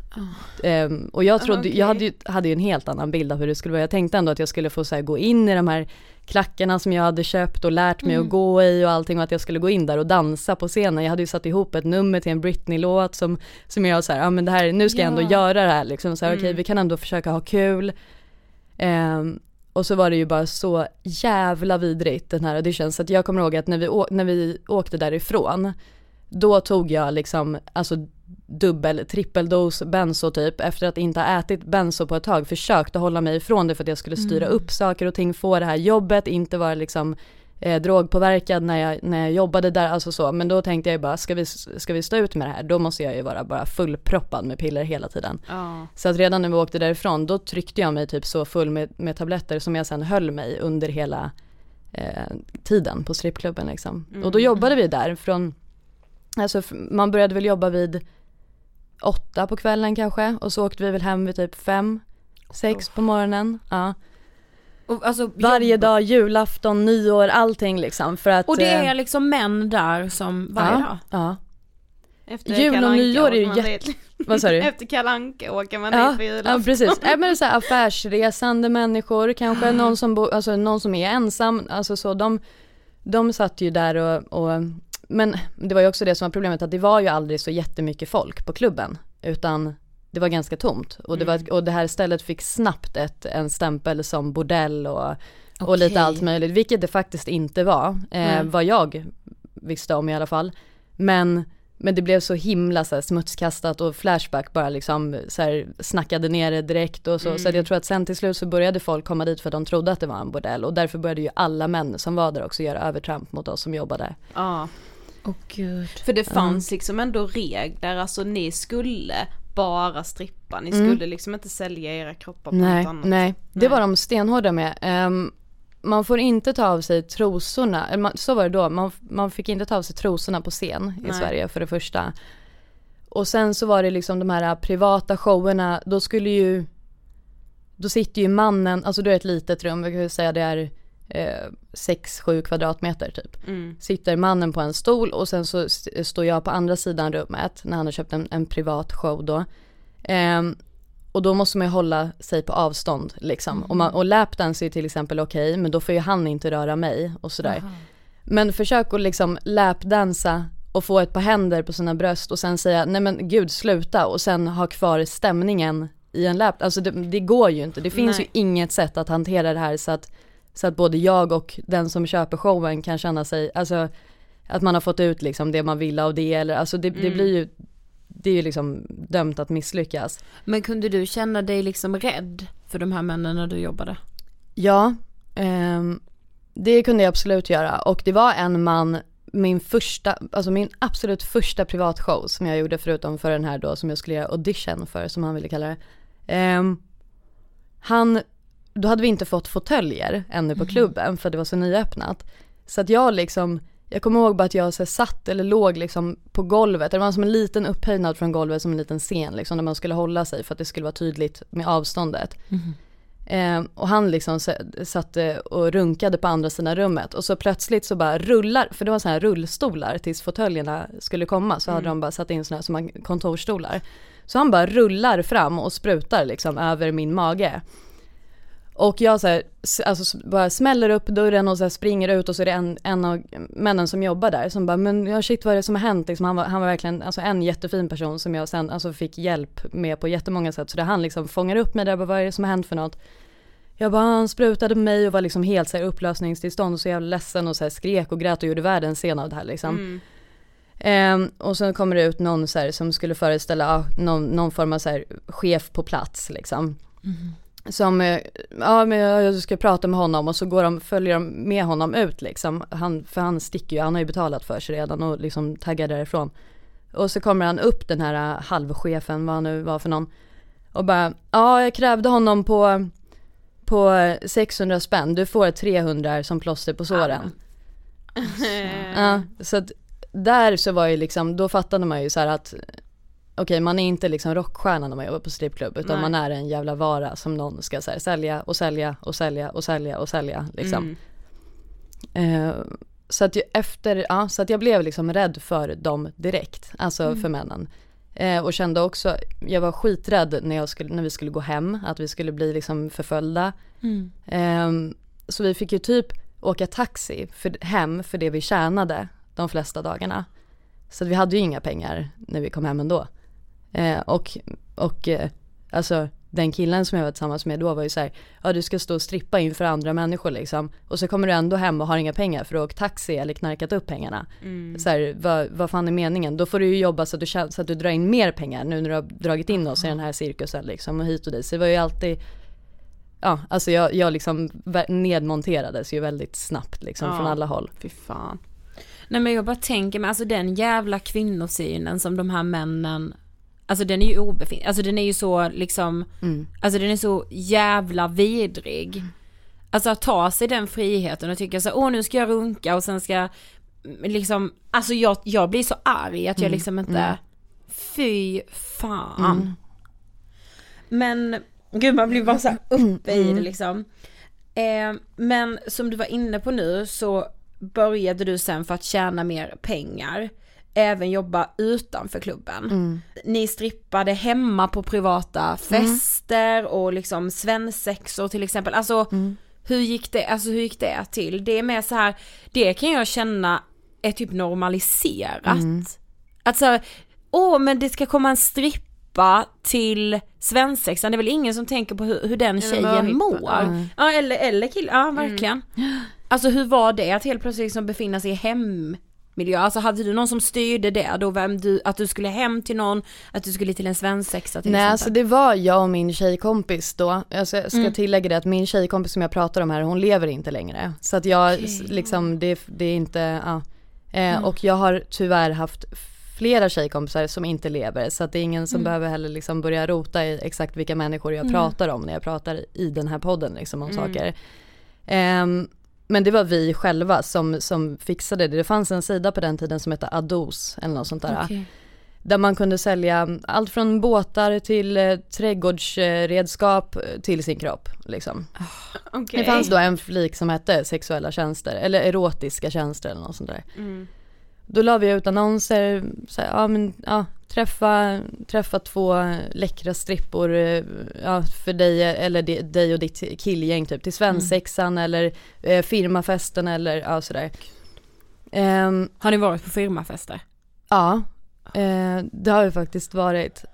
Och jag trodde, jag hade ju en helt annan bild av hur det skulle vara. Jag tänkte ändå att jag skulle få så här, gå in i de här klackarna som jag hade köpt och lärt mig att gå i och allting, och att jag skulle gå in där och dansa på scenen. Jag hade ju satt ihop ett nummer till en Britney-låt som jag så här, ja men det här, nu ska jag ändå göra det här liksom, så här, okej, vi kan ändå försöka ha kul. Och så var det ju bara så jävla vidrigt den här audition, så att jag kommer ihåg att när vi åkte därifrån, då tog jag liksom, alltså trippeldos benzo typ, efter att inte ha ätit benzo på ett tag, försökte hålla mig ifrån det för att jag skulle styra upp saker och ting, få det här jobbet, inte vara liksom drogpåverkad när jag jobbade där, alltså så. Men då tänkte jag ju bara, ska vi stå ut med det här, då måste jag ju vara bara fullproppad med piller hela tiden. Så att redan när vi åkte därifrån, då tryckte jag mig typ så full med tabletter som jag sen höll mig under hela tiden på strippklubben liksom. Och då jobbade vi där från, alltså man började väl jobba vid 8 på kvällen kanske, och så åkte vi väl hem vid typ 5-6 på morgonen. Ja. Och alltså, varje dag, julafton, nyår, allting liksom, för att, och det är liksom män där som varje dag. Ja. Efter jul och nyår är ju vad sa du? Efter Kalle Anka åker man dit för julafton. Ja, precis. Men det är så här affärsresande människor, kanske någon som är ensam, alltså så, de satt ju där och men det var ju också det som var problemet, att det var ju aldrig så jättemycket folk på klubben, utan det var ganska tomt. Och och det här stället fick snabbt en stämpel som bordell och lite allt möjligt, vilket det faktiskt inte var, vad jag visste om i alla fall. Men det blev så himla så här smutskastat, och Flashback bara liksom så här snackade ner det direkt och så. Så att jag tror att sen till slut så började folk komma dit för att de trodde att det var en bordell, och därför började ju alla män som var där också göra övertramp mot oss som jobbade. Ja. Gud. För det fanns liksom ändå regler, alltså ni skulle bara strippa, ni skulle liksom inte sälja era kroppar på något annat. Nej, det var de stenhårda med. Man får inte ta av sig trosorna, så var det då, man fick inte ta av sig trosorna på scen i Sverige för det första. Och sen så var det liksom de här privata showerna, då sitter ju mannen, alltså då är det ett litet rum, jag kan säga det är 6-7 kvadratmeter typ. Sitter mannen på en stol, och sen så står jag på andra sidan rummet när han har köpt en privat show då. Och då måste man ju hålla sig på avstånd liksom. Och lapdance är till exempel okej, men då får ju han inte röra mig och sådär. Men försök att liksom lapdansa och få ett par händer på sina bröst och sen säga, nej men gud, sluta, och sen ha kvar stämningen i en lap. Alltså det går ju inte. Det finns ju inget sätt att hantera det här så att både jag och den som köper showen kan känna sig, alltså att man har fått ut liksom det man vill av det, eller alltså det blir ju, det är ju liksom dömt att misslyckas. Men kunde du känna dig liksom rädd för de här männen när du jobbade? Ja, det kunde jag absolut göra, och det var en man, min absolut första privatshow som jag gjorde, förutom för den här då som jag skulle göra audition för, som han ville kalla det. Då hade vi inte fått fåtöljer ännu på klubben för det var så nyöppnat. Så att jag kommer ihåg bara att jag så satt eller låg liksom på golvet. Det var som en liten upphöjnad från golvet, som en liten scen liksom, där man skulle hålla sig för att det skulle vara tydligt med avståndet. Och han liksom satt och runkade på andra sidan rummet, och så plötsligt så bara rullar, för det var så här rullstolar tills fåtöljerna skulle komma, så hade de bara satt in såna här som kontorstolar. Så han bara rullar fram och sprutar liksom över min mage. Och jag så här, alltså bara smäller upp dörren och så här springer ut, och så är det en av männen som jobbar där som bara, men ja, shit, vad är det som har hänt liksom, han var verkligen alltså en jättefin person som jag sen alltså fick hjälp med på jättemånga sätt, så där han liksom fångar upp mig där, bara, vad är det som har hänt för något? Jag bara, han sprutade mig och var liksom helt så här upplösningstillstånd, så jag var ledsen och så här skrek och grät och gjorde världens scen av det här liksom. Och sen kommer det ut någon så här, som skulle föreställa någon form av så här chef på plats liksom. Som, men jag ska prata med honom, och så följer de med honom ut liksom. För han sticker ju, han har ju betalat för sig redan och liksom taggar därifrån. Och så kommer han upp, den här halvchefen, vad han nu var för någon, och bara, jag krävde honom på 600 spänn, du får 300 som plåster på såren. Så att där så var ju liksom, då fattade man ju så här att okej, man är inte liksom rockstjärna när man jobbar på strippklubb, utan man är en jävla vara som någon ska så här, sälja och sälja och sälja och sälja och sälja liksom. Så att så att jag blev liksom rädd för dem direkt, alltså för männen. Och kände också, jag var skiträdd när vi skulle gå hem, att vi skulle bli liksom förföljda. Så vi fick ju typ åka taxi hem för det vi tjänade de flesta dagarna. Så vi hade ju inga pengar när vi kom hem ändå. Alltså den killen som jag var tillsammans med då var ju så här, ja, du ska stå och strippa inför andra människor liksom, och så kommer du ändå hem och har inga pengar för att åka taxi eller knarkat upp pengarna. Så här, vad fan är meningen? Då får du ju jobba så att du drar in mer pengar nu när du har dragit in oss i den här cirkusen liksom, och hit och dit. Så det var ju alltid, ja, alltså jag liksom nedmonterades ju väldigt snabbt liksom från alla håll. Fy fan. Nej, men jag bara tänker mig, alltså den jävla kvinnosynen som de här männen, alltså den är ju obefintlig, alltså den är ju så liksom, alltså den är så jävla vidrig. Alltså att ta sig den friheten och tycka så, nu ska jag runka och sen ska liksom, alltså jag blir så arg att jag liksom inte, fy fan. Men gud, man blir bara så uppe i det liksom. Men som du var inne på nu, så började du sen för att tjäna mer pengar även jobba utanför klubben. Ni strippade hemma på privata fester och liksom svensexor till exempel. Alltså hur gick det till? Det är mer så här, det kan jag känna är typ normaliserat. Alltså, men det ska komma en strippa till svensexan. Det är väl ingen som tänker på hur den tjejen mår. Ja, eller kill. Ja, verkligen. Alltså hur var det att helt plötsligt liksom befinna sig i hemmiljö? Alltså hade du någon som styrde det då? Att du skulle hem till någon, att du skulle till en svensexa till exempel? Alltså det var jag och min tjejkompis då. Alltså jag ska tillägga det att min tjejkompis som jag pratar om här, hon lever inte längre. Så att jag liksom, det är inte, och jag har tyvärr haft flera tjejkompisar som inte lever, så att det är ingen som behöver heller liksom börja rota i exakt vilka människor jag pratar om när jag pratar i den här podden liksom om saker. Men det var vi själva som fixade det. Det fanns en sida på den tiden som hette Ados eller något sånt där. Okay. Där man kunde sälja allt från båtar till trädgårdsredskap till sin kropp liksom. Okay. Det fanns då en flik som hette sexuella tjänster eller erotiska tjänster eller något sånt där. Då la vi ut annonser så här, träffa 2 läckra strippor för dig eller dig och ditt killgäng typ till svensexan eller firmafesten eller sådär. Har ni varit på firmafester? Ja, det har vi faktiskt varit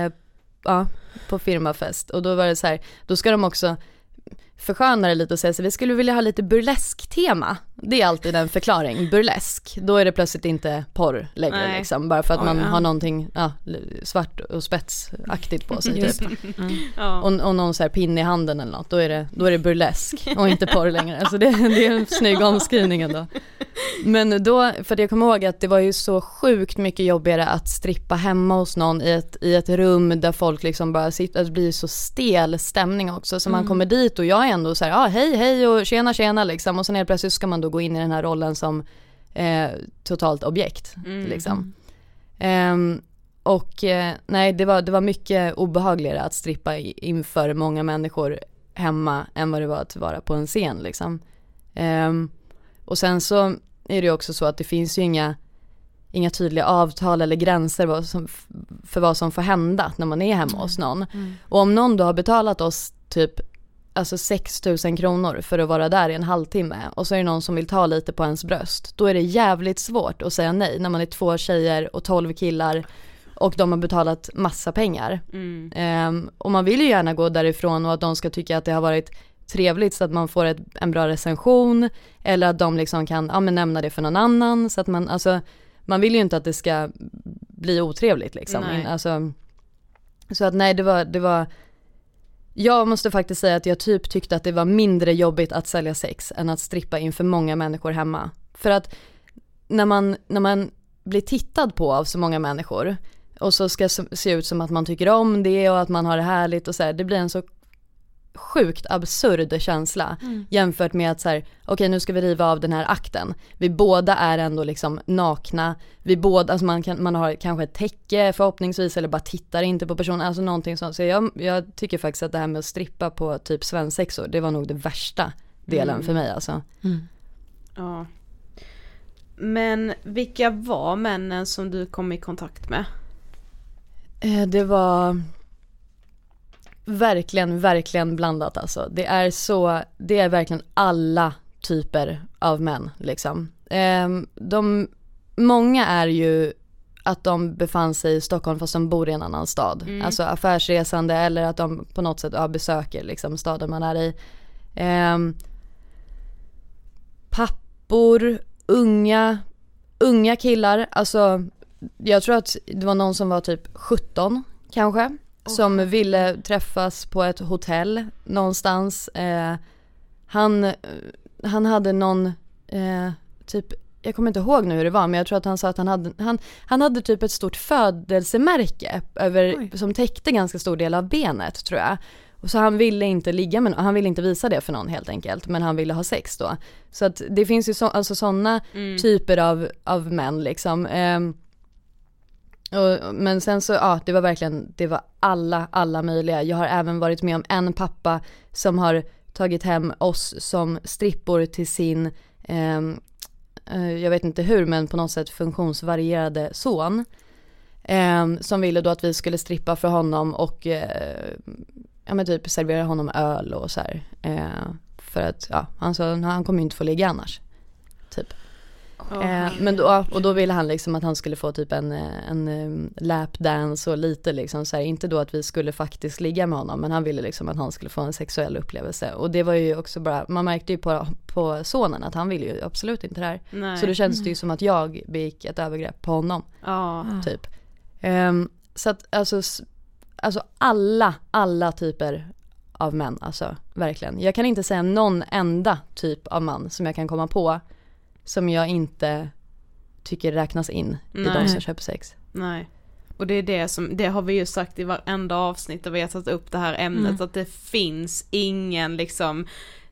på firmafest, och då var det så här, då ska de också försköna det lite och säga så vi skulle vilja ha lite burlesk-tema. Det är alltid en förklaring, burlesk. Då är det plötsligt inte porr längre liksom, bara för att man har någonting svart och spetsaktigt på sig typ. Och någon så här pinne i handen eller något, då är det burlesk och inte porr längre. Alltså det är en snygg omskrivning ändå. Men då, för jag kommer ihåg att det var ju så sjukt mycket jobbigare att strippa hemma hos någon i ett rum där folk liksom bara sitter, det blir så stel stämning också, så man kommer dit och jag är ändå så här, hej och tjena liksom, och sen helt plötsligt ska man då gå in i den här rollen som totalt objekt liksom. Nej, det var mycket obehagligare att strippa inför många människor hemma än vad det var att vara på en scen liksom. Och sen så är det ju också så att det finns ju inga tydliga avtal eller gränser för vad som får hända när man är hemma hos någon. Och om någon då har betalat oss typ 6 000 kronor för att vara där i en halvtimme, och så är det någon som vill ta lite på ens bröst, då är det jävligt svårt att säga nej när man är 2 tjejer och 12 killar och de har betalat massa pengar. Och man vill ju gärna gå därifrån och att de ska tycka att det har varit trevligt så att man får en bra recension, eller att de liksom kan nämna det för någon annan, så att man vill ju inte att det ska bli otrevligt liksom. Så att nej, det var jag måste faktiskt säga att jag typ tyckte att det var mindre jobbigt att sälja sex än att strippa inför många människor hemma. För att när man blir tittad på av så många människor och så ska se ut som att man tycker om det och att man har det härligt och så här, det blir en så sjukt absurd känsla jämfört med att så här, okej, nu ska vi riva av den här akten. Vi båda är ändå liksom nakna. Vi båda, alltså man har kanske ett täcke förhoppningsvis, eller bara tittar inte på personen, alltså någonting sånt. Så jag tycker faktiskt att det här med att strippa på typ svensexor, det var nog det värsta delen för mig alltså. Ja. Men vilka var männen som du kom i kontakt med? Det var verkligen blandat alltså. Det är verkligen alla typer av män liksom. Många är ju att de befann sig i Stockholm fast de bor i en annan stad. Alltså affärsresande, eller att de på något sätt besöker liksom staden man är i. Pappor, unga killar, alltså jag tror att det var någon som var typ 17 kanske, som ville träffas på ett hotell någonstans. Han hade någon typ, jag kommer inte ihåg nu hur det var, men jag tror att han sa att han hade typ ett stort födelsemärke som täckte ganska stor del av benet, tror jag. Och så han ville inte ligga med, han ville inte visa det för någon helt enkelt, men han ville ha sex då. Så att det finns ju alltså sådana typer av män liksom. Men sen så, det var alla möjliga. Jag har även varit med om en pappa som har tagit hem oss som strippor till sin, jag vet inte hur, men på något sätt funktionsvarierade son. Som ville då att vi skulle strippa för honom och typ servera honom öl och så här. För att han kommer ju inte få ligga annars. Typ. Men då ville han liksom att han skulle få typ en lapdance och lite liksom så här, inte då att vi skulle faktiskt ligga med honom, men han ville liksom att han skulle få en sexuell upplevelse. Och det var ju också bara, man märkte ju på sonen att han ville ju absolut inte det här. Nej. Så då känns det ju som att jag begick ett övergrepp på honom. Typ. Så att alltså alla typer av män, alltså verkligen. Jag kan inte säga någon enda typ av man som jag kan komma på som jag inte tycker räknas in i de som köper sex. Nej. Och det är det har vi ju sagt i varenda avsnitt där vi har tagit upp det här ämnet, att det finns ingen liksom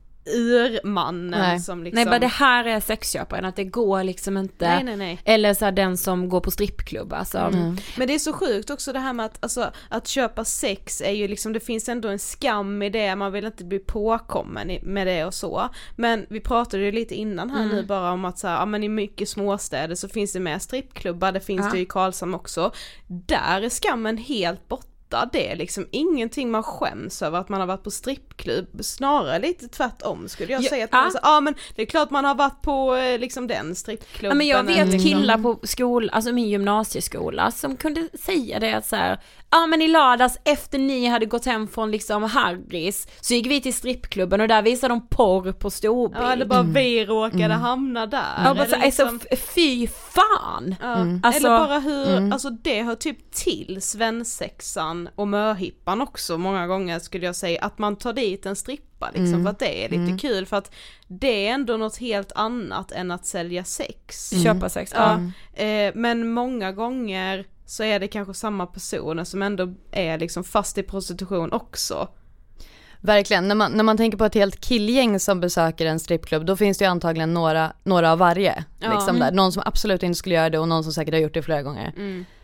urmannen som liksom... Nej, bara det här är sexköparen, att det går liksom inte. Nej. Eller så här, den som går på strippklubb alltså. Men det är så sjukt också det här med att köpa sex är ju liksom, det finns ändå en skam i det, man vill inte bli påkommen med det och så. Men vi pratade ju lite innan här nu bara om att så här, men i mycket småstäder så finns det med strippklubbar, det finns det i Karlshamn också. Där är skammen helt borta. Det är liksom ingenting man skäms över att man har varit på strippklubb, snarare lite tvärtom skulle jag säga, att men det är klart man har varit på liksom den strippklubben. Men jag vet killar på alltså min gymnasieskola som kunde säga det att så här, men i lördags efter ni hade gått hem från liksom Harrys så gick vi till strippklubben och där visade de porr på storbild. Eller bara vi råkade hamna där. Ja, bara liksom... fy fan. Alltså... Eller bara hur, alltså det hör typ till svensexan och möhippan också många gånger skulle jag säga, att man tar dit en strippa liksom, för att det är lite kul, för att det är ändå något helt annat än att sälja sex. Köpa sex. Men många gånger så är det kanske samma personer som ändå är liksom fast i prostitution också. Verkligen, när man tänker på ett helt killgäng som besöker en strippklubb, då finns det ju antagligen några av varje. Liksom där. Någon som absolut inte skulle göra det och någon som säkert har gjort det flera gånger.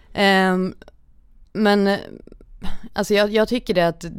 Men alltså jag tycker det att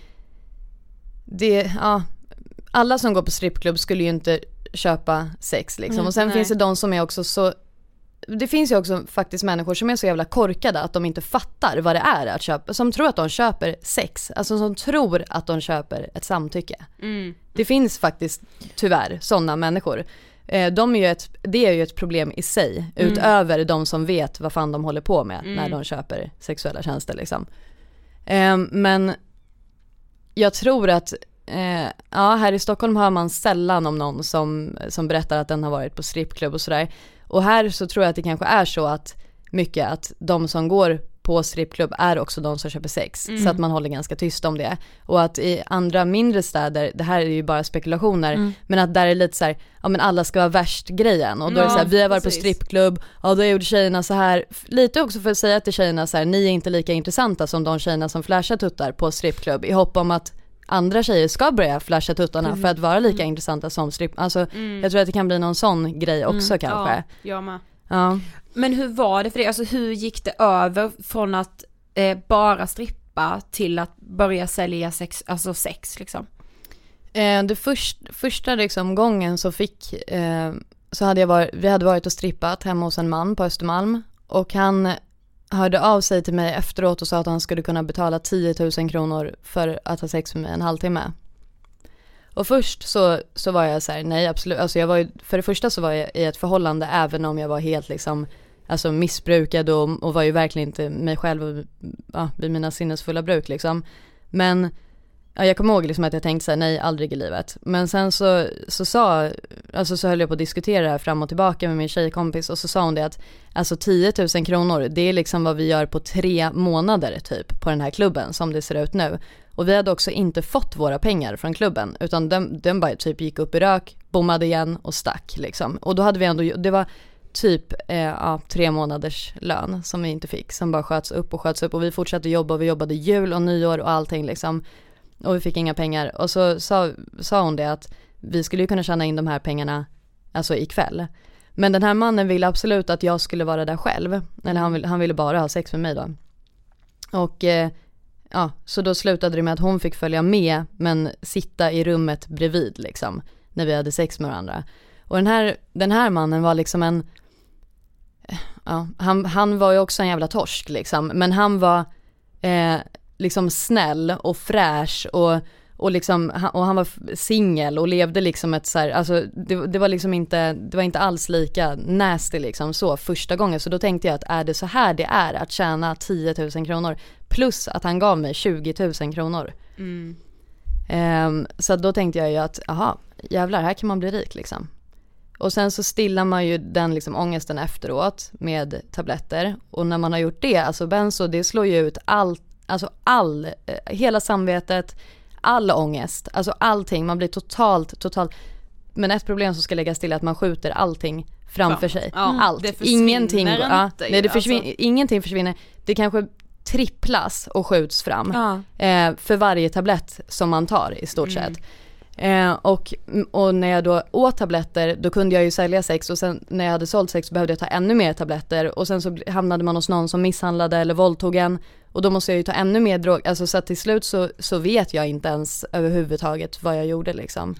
alla som går på strippklubb skulle ju inte köpa sex liksom. Och sen finns det de som är också så... Det finns ju också faktiskt människor som är så jävla korkade att de inte fattar vad det är att köpa, som tror att de köper sex, alltså som tror att de köper ett samtycke. Det finns faktiskt tyvärr sådana människor. Det är ju ett problem i sig, utöver de som vet vad fan de håller på med när de köper sexuella tjänster liksom. Men jag tror att här i Stockholm hör man sällan om någon som berättar att den har varit på strippklubb och sådär. Och här så tror jag att det kanske är så att de som går på strippklubb är också de som köper sex. Så att man håller ganska tyst om det. Och att i andra mindre städer, det här är ju bara spekulationer, men att där är lite så här, men alla ska vara värst grejen. Och då är det så här, vi har varit på strippklubb, då gjorde tjejerna så här. Lite också för att säga till tjejerna så här, ni är inte lika intressanta som de tjejerna som flashar tuttar på strippklubb, i hopp om att andra tjejer ska börja flasha tuttarna för att vara lika intressanta som strip. Alltså jag tror att det kan bli någon sån grej också kanske. Ja, jag med. Ja. Men hur var det för dig? Alltså hur gick det över från att bara strippa till att börja sälja sex liksom? Det första liksom gången så så hade vi hade varit och strippat hemma hos en man på Östermalm, och han hörde av sig till mig efteråt och sa att han skulle kunna betala 10 000 kronor för att ha sex med mig en halvtimme. Och först så var jag så här, nej absolut, alltså för det första så var jag i ett förhållande även om jag var helt liksom alltså missbrukad och var ju verkligen inte mig själv vid mina sinnesfulla bruk liksom. Men jag kommer ihåg liksom att jag tänkte så här, nej aldrig i livet. Men sen så höll jag på att diskutera det här fram och tillbaka med min tjejkompis, och så sa hon det att alltså 10 000 kronor, det är liksom vad vi gör på 3 månader typ på den här klubben som det ser ut nu. Och vi hade också inte fått våra pengar från klubben, utan den bara typ gick upp i rök, bommade igen och stack liksom. Och då hade vi ändå, det var typ 3 månaders lön som vi inte fick, som bara sköts upp, och vi fortsatte jobba, och vi jobbade jul och nyår och allting liksom. Och vi fick inga pengar. Och så sa hon det att vi skulle ju kunna tjäna in de här pengarna alltså ikväll. Men den här mannen ville absolut att jag skulle vara där själv. Eller han ville bara ha sex med mig då. Och så då slutade det med att hon fick följa med, men sitta i rummet bredvid liksom, när vi hade sex med varandra. Och den här mannen var liksom han var ju också en jävla torsk liksom. Men han var liksom snäll och fräsch och liksom, och han var singel och levde liksom ett så här, alltså det var liksom inte, det var inte alls lika nasty liksom så första gången. Så då tänkte jag att är det så här det är att tjäna 10 000 kronor plus att han gav mig 20 000 kronor. Så då tänkte jag ju att jävlar, här kan man bli rik liksom. Och sen så stillar man ju den liksom ångesten efteråt med tabletter, och när man har gjort det, alltså benzo, det slår ju ut hela samvetet, all ångest, alltså allting, man blir totalt, men ett problem som ska läggas till är att man skjuter allting framför sig, allt, ingenting, ingenting försvinner, det kanske tripplas och skjuts fram för varje tablett som man tar i stort sett. Och när jag då åt tabletter, då kunde jag ju sälja sex, och sen när jag hade sålt sex behövde jag ta ännu mer tabletter, och sen så hamnade man hos någon som misshandlade eller våldtog en, och då måste jag ju ta ännu mer drog, alltså så att till slut så vet jag inte ens överhuvudtaget vad jag gjorde liksom.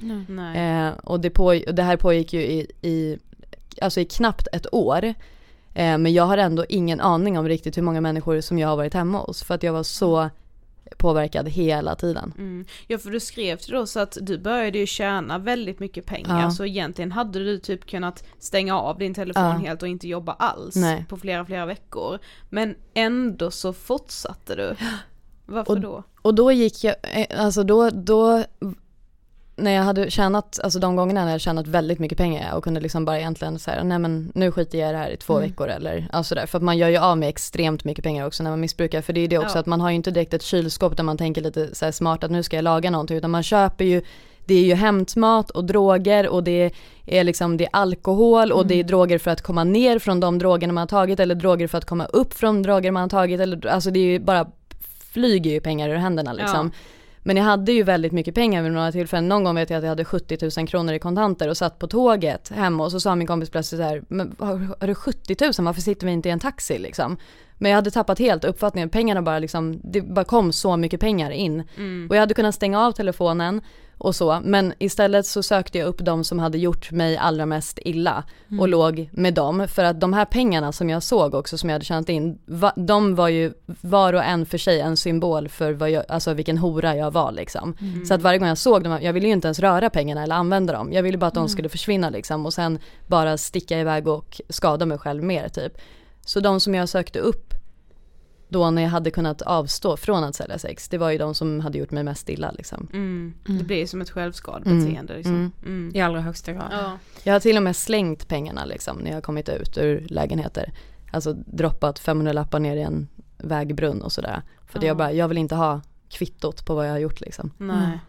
Och det här pågick ju i knappt ett år, men jag har ändå ingen aning om riktigt hur många människor som jag har varit hemma hos, för att jag var så påverkad hela tiden. Ja, för du skrev till då så att du började ju tjäna väldigt mycket pengar, så egentligen hade du typ kunnat stänga av din telefon helt och inte jobba alls på flera veckor, men ändå så fortsatte du. Varför då? Och då gick jag, alltså då när jag hade tjänat, alltså de gångerna när jag hade tjänat väldigt mycket pengar och kunde liksom bara egentligen säga, nej men nu skiter jag i det här i 2 veckor eller alltså där, för att man gör ju av med extremt mycket pengar också när man missbrukar, för det är det också att man har ju inte direkt ett kylskåp där man tänker lite så här smart att nu ska jag laga någonting, utan man köper ju, det är ju hämtmat och droger, och det är liksom, det är alkohol och det är droger för att komma ner från de drogerna man har tagit, eller droger för att komma upp från droger man har tagit, eller alltså det är ju bara, flyger ju pengar ur händerna liksom. Men jag hade ju väldigt mycket pengar vid några tillfällen. Någon gång vet jag att jag hade 70 000 kronor i kontanter och satt på tåget hemma, och så sa min kompis plötsligt så här, men har du 70 000? Varför sitter vi inte i en taxi liksom? Men jag hade tappat helt uppfattningen. Pengarna bara liksom, det bara kom så mycket pengar in. Och jag hade kunnat stänga av telefonen och så, men istället så sökte jag upp de som hade gjort mig allra mest illa och låg med dem, för att de här pengarna som jag såg också, som jag hade tjänat in, de var ju var och en för sig en symbol för vad jag, alltså vilken hora jag var liksom. Så att varje gång jag såg dem, jag ville ju inte ens röra pengarna eller använda dem, jag ville bara att de skulle försvinna liksom, och sen bara sticka iväg och skada mig själv mer typ. Så de som jag sökte upp då när jag hade kunnat avstå från att sälja sex, det var ju de som hade gjort mig mest illa liksom. Det blir som ett självskadebeteende liksom. I allra högsta grad. Jag har till och med slängt pengarna liksom när jag har kommit ut ur lägenheter. Alltså droppat 500 lappar ner i en vägbrunn och sådär. För jag vill inte ha kvittot på vad jag har gjort liksom. Nej.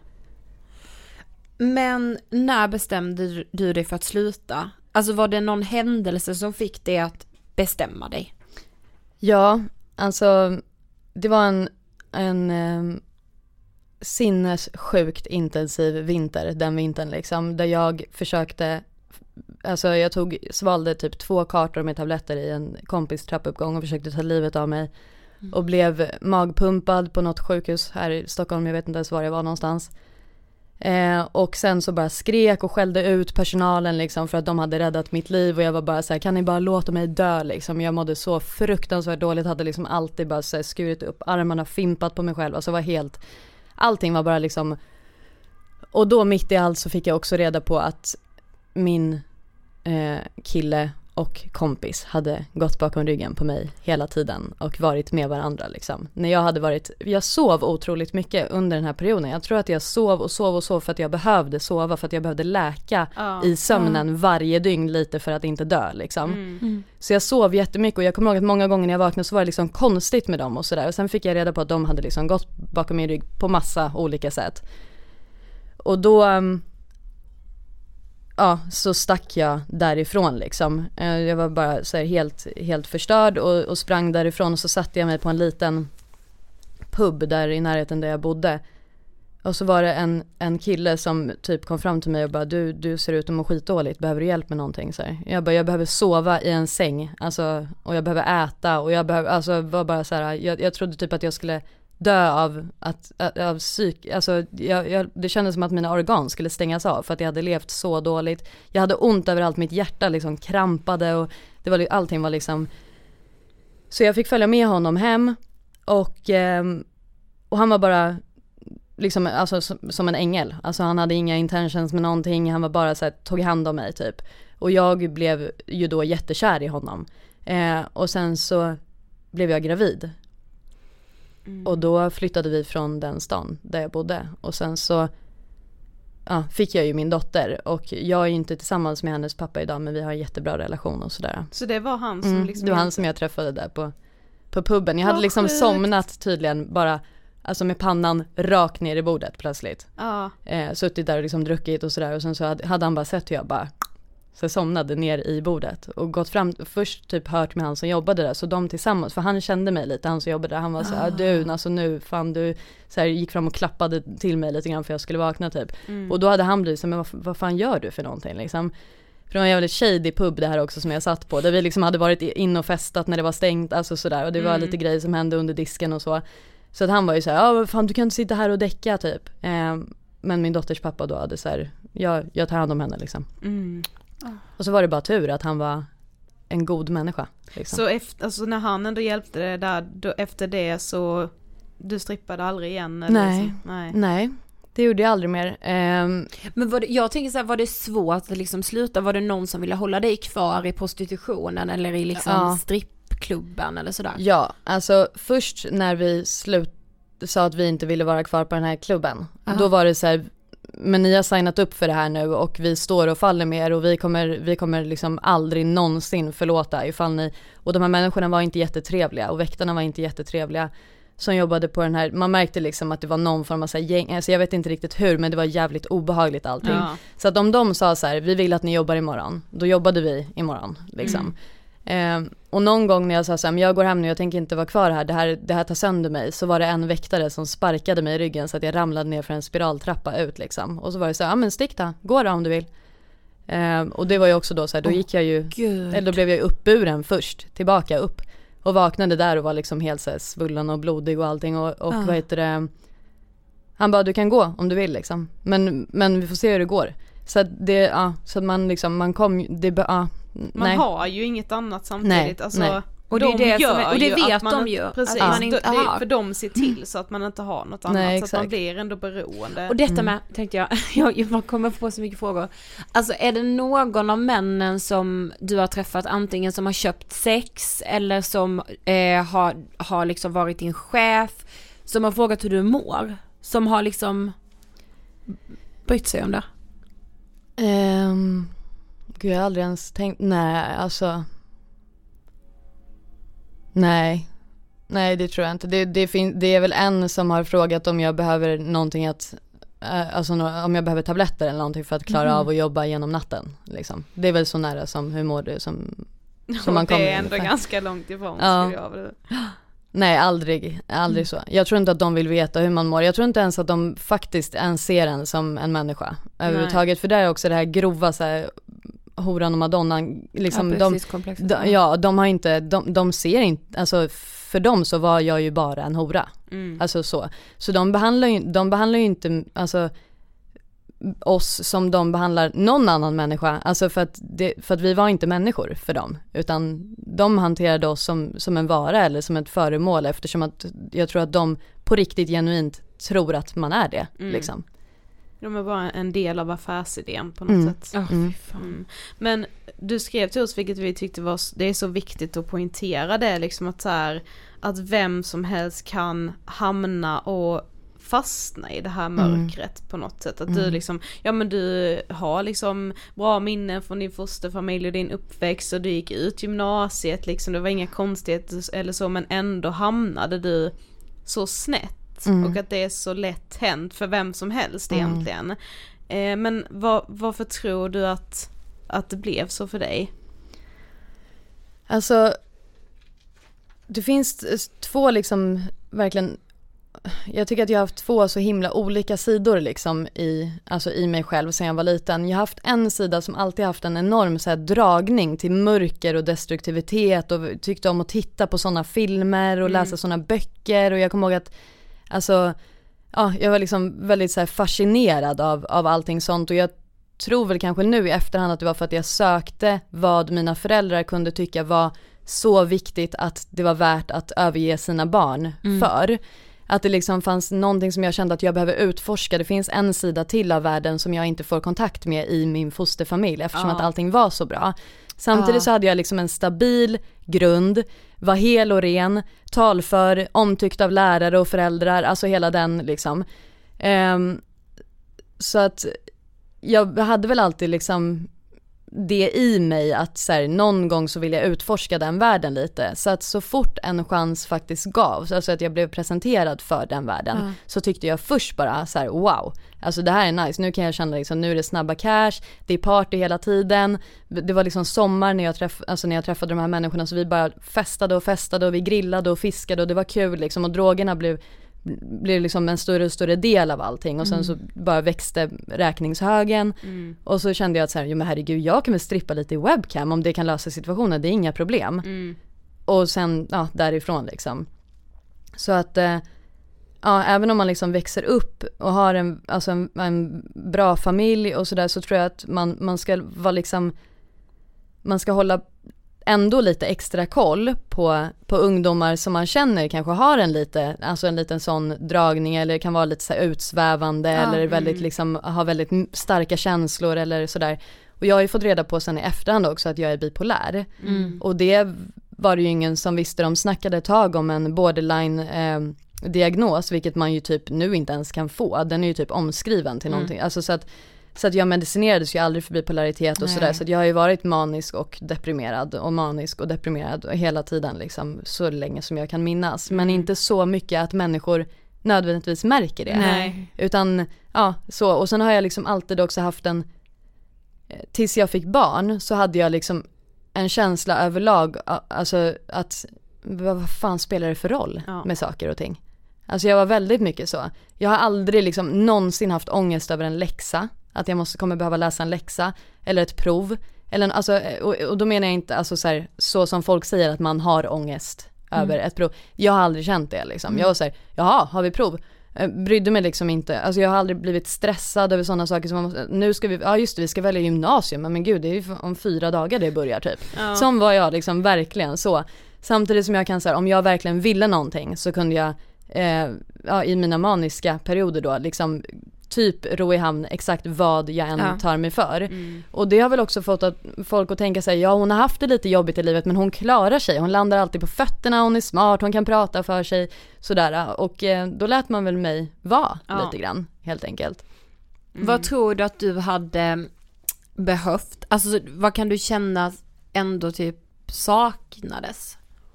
Men när bestämde du dig för att sluta? Alltså var det någon händelse som fick dig att bestämma dig? Ja, alltså det var sinnessjukt intensiv vinter, den vintern liksom, där jag försökte, alltså jag svalde typ 2 kartor med tabletter i en kompis trappuppgång och försökte ta livet av mig och blev magpumpad på något sjukhus här i Stockholm, jag vet inte ens var jag var någonstans. Och sen så bara skrek och skällde ut personalen liksom för att de hade räddat mitt liv och jag var bara så här, kan ni bara låta mig dö liksom. Jag mådde så fruktansvärt dåligt, hade liksom alltid bara så här skurit upp armarna, fimpat på mig själv, alltså var helt, allting var bara liksom. Och då mitt i allt så fick jag också reda på att min kille och kompis hade gått bakom ryggen på mig hela tiden och varit med varandra liksom. När jag sov otroligt mycket under den här perioden. Jag tror att jag sov för att jag behövde sova, för att jag behövde läka i sömnen varje dygn lite för att inte dö liksom. Så jag sov jättemycket och jag kommer ihåg att många gånger när jag vaknade så var det liksom konstigt med dem och sådär. Och sen fick jag reda på att de hade liksom gått bakom min rygg på massa olika sätt. Och då så stack jag därifrån liksom. Jag var bara så här helt förstörd och sprang därifrån och så satte jag mig på en liten pub där i närheten där jag bodde. Och så var det en kille som typ kom fram till mig och bara, du ser ut att må skitdåligt, behöver du hjälp med någonting? Så här. Jag bara, jag behöver sova i en säng, alltså, och jag behöver äta och jag behöver, alltså var bara så här, jag trodde typ att jag skulle dö av psyk, alltså det kändes som att mina organ skulle stängas av för att jag hade levt så dåligt. Jag hade ont överallt, mitt hjärta liksom krampade och allting var liksom. Så jag fick följa med honom hem och han var bara liksom, alltså som en ängel. Alltså han hade inga intentions med någonting, han var bara så här, tog hand om mig typ. Och jag blev ju då jättekär i honom. Och sen så blev jag gravid. Och då flyttade vi från den stan där jag bodde. Och sen så fick jag ju min dotter. Och jag är ju inte tillsammans med hennes pappa idag, men vi har en jättebra relation och sådär. Så det var han som liksom... Det var han som jag träffade där på puben. Jag hade liksom somnat tydligen bara, alltså med pannan rakt ner i bordet plötsligt. Suttit där och liksom druckit och sådär. Och sen så hade han bara sett hur jag bara så somnade ner i bordet och gått fram, först typ hört med han som jobbade där, så de tillsammans, för han kände mig lite, han som jobbade där, han var så här, du, alltså nu fan du, så här, gick fram och klappade till mig lite grann för jag skulle vakna typ. Och då hade han blivit så, men vad fan gör du för någonting liksom? För det var en jävligt shady pub det här också som jag satt på, där vi liksom hade varit in och festat när det var stängt, alltså sådär, och det var lite grejer som hände under disken och så. Så att han var ju så här, fan du kan inte sitta här och däcka typ. Men min dotters pappa då hade så här, jag tar hand om henne liksom. Och så var det bara tur att han var en god människa liksom. Så alltså när han ändå hjälpte dig där, då, efter det så du strippade aldrig igen? Eller Nej, det gjorde jag aldrig mer. Men jag tänker så här, var det svårt att liksom sluta? Var det någon som ville hålla dig kvar i prostitutionen eller i liksom strippklubben eller sådär? Ja, alltså först när vi sa att vi inte ville vara kvar på den här klubben, då var det så här, men ni har signat upp för det här nu och vi står och faller med er och vi kommer liksom aldrig någonsin förlåta ifall ni, och de här människorna var inte jättetrevliga och väktarna var inte jättetrevliga som jobbade på den här, man märkte liksom att det var någon form av så här gäng, alltså jag vet inte riktigt hur, men det var jävligt obehagligt allting. Så att om de sa så här, vi vill att ni jobbar imorgon, då jobbade vi imorgon liksom. Och någon gång när jag sa så här, men jag går hem nu, jag tänker inte vara kvar här, det här tar sönder mig, så var det en väktare som sparkade mig i ryggen så att jag ramlade ner för en spiraltrappa ut liksom. Och så var det så här, ja men stick då, gå då om du vill. Och det var ju också då så här, då gick jag ju, eller då blev jag uppburen först, tillbaka upp och vaknade där och var liksom helt så här svullen och blodig och allting och vad heter det, han bara, du kan gå om du vill liksom, men vi får se hur det går. Så att det, så att man liksom, man kom, det man har ju inget annat samtidigt. Alltså, och det, och det vet de ju. Precis, att man inte har. För de ser till så att man inte har något annat. Så att man blir ändå beroende. Och detta med, tänkte jag kommer få så mycket frågor. Alltså är det någon av männen som du har träffat, antingen som har köpt sex eller som har liksom varit din chef, som har frågat hur du mår, som har liksom brytt sig om det? Gud, jag har aldrig ens tänkt. Nej, alltså. Nej, det tror jag inte. Det är väl en som har frågat om jag behöver någonting alltså om jag behöver tabletter eller någonting för att klara av att jobba genom natten liksom. Det är väl så nära som hur mår du som man kommer. Det är ändå ganska långt ifrån skulle jag väl. Nej, aldrig så. Jag tror inte att de vill veta hur man mår. Jag tror inte ens att de faktiskt ens ser en som en människa överhuvudtaget. För det är också det här grova så här, horan och madonnan liksom, de har inte, de ser inte, alltså för dem så var jag ju bara en hora. Alltså så de behandlar ju inte alltså oss som de behandlar någon annan människa, alltså för att vi var inte människor för dem, utan de hanterade oss som en vara eller som ett föremål, eftersom att jag tror att de på riktigt genuint tror att man är det liksom. De är bara en del av affärsidén på något sätt. Men du skrev till oss, vilket vi tyckte det är så viktigt att poängtera det, liksom att så här, att vem som helst kan hamna och fastna i det här mörkret på något sätt. Att du liksom, ja men du har liksom bra minnen från din fosterfamilj och din uppväxt och du gick ut gymnasiet liksom, det var inga konstigheter eller så, men ändå hamnade du så snett. Och att det är så lätt hänt för vem som helst egentligen. Men varför tror du att det blev så för dig? Alltså det finns två liksom verkligen, jag tycker att jag har haft två så himla olika sidor liksom i mig själv sedan jag var liten. Jag har haft en sida som alltid haft en enorm så här dragning till mörker och destruktivitet och tyckte om att titta på såna filmer och läsa såna böcker, och jag kommer ihåg att alltså, ja, jag var liksom väldigt så här fascinerad av allting sånt, och jag tror väl kanske nu i efterhand att det var för att jag sökte vad mina föräldrar kunde tycka var så viktigt att det var värt att överge sina barn för. Att det liksom fanns någonting som jag kände att jag behöver utforska. Det finns en sida till av världen som jag inte får kontakt med i min fosterfamilj, eftersom att allting var så bra. Samtidigt så hade jag liksom en stabil grund, var hel och ren, talför, omtyckt av lärare och föräldrar, alltså hela den liksom. Så att jag hade väl alltid liksom det i mig att så här, någon gång så vill jag utforska den världen lite. Så att så fort en chans faktiskt gavs, alltså att jag blev presenterad för den världen, så tyckte jag först bara så här: wow, alltså det här är nice. Nu kan jag känna liksom, nu är det snabba cash, det är party hela tiden. Det var liksom sommar när jag träffade de här människorna, så vi bara festade och vi grillade och fiskade och det var kul liksom, och drogerna blev liksom en större och större del av allting, och sen så bara växte räkningshögen och så kände jag att så här, jo men herregud, jag kan väl strippa lite i webcam om det kan lösa situationen, det är inga problem. Och sen därifrån liksom, så att även om man liksom växer upp och har en bra familj och sådär, så tror jag att man ska vara liksom, man ska hålla ändå lite extra koll på ungdomar som man känner kanske har en liten sån dragning, eller kan vara lite så här utsvävande eller väldigt liksom har väldigt starka känslor eller sådär. Och jag har ju fått reda på sen i efterhand också att jag är bipolär. Och det var det ju ingen som visste. De snackade ett tag om en borderline diagnos, vilket man ju typ nu inte ens kan få. Den är ju typ omskriven till någonting. Alltså så att jag medicinerades ju aldrig för bipolaritet och sådär. Så att jag har ju varit manisk och deprimerad hela tiden liksom, så länge som jag kan minnas. Men inte så mycket att människor nödvändigtvis märker det. Nej. Utan så. Och sen har jag liksom alltid också haft tills jag fick barn så hade jag liksom en känsla överlag, alltså att vad fan spelar det för roll med saker och ting. Alltså jag var väldigt mycket så. Jag har aldrig liksom någonsin haft ångest över en läxa. Att jag kommer behöva läsa en läxa eller ett prov. Eller, alltså, och då menar jag inte alltså, så som folk säger att man har ångest över ett prov. Jag har aldrig känt det. Liksom. Jag var så här, jaha, har vi prov? Brydde mig liksom inte. Alltså, jag har aldrig blivit stressad över sådana saker som nu ska vi ska välja gymnasium. Men gud, det är ju om 4 dagar det börjar typ. Ja. Som var jag liksom verkligen så. Samtidigt som jag kan säga, om jag verkligen ville någonting så kunde jag i mina maniska perioder då liksom typ ro i hamn exakt vad jag än tar mig för. Och det har väl också fått folk att tänka sig, ja hon har haft det lite jobbigt i livet men hon klarar sig, hon landar alltid på fötterna, hon är smart, hon kan prata för sig sådär, och då lät man väl mig vara lite grann helt enkelt. Vad tror du att du hade behövt, alltså vad kan du känna ändå typ saknades?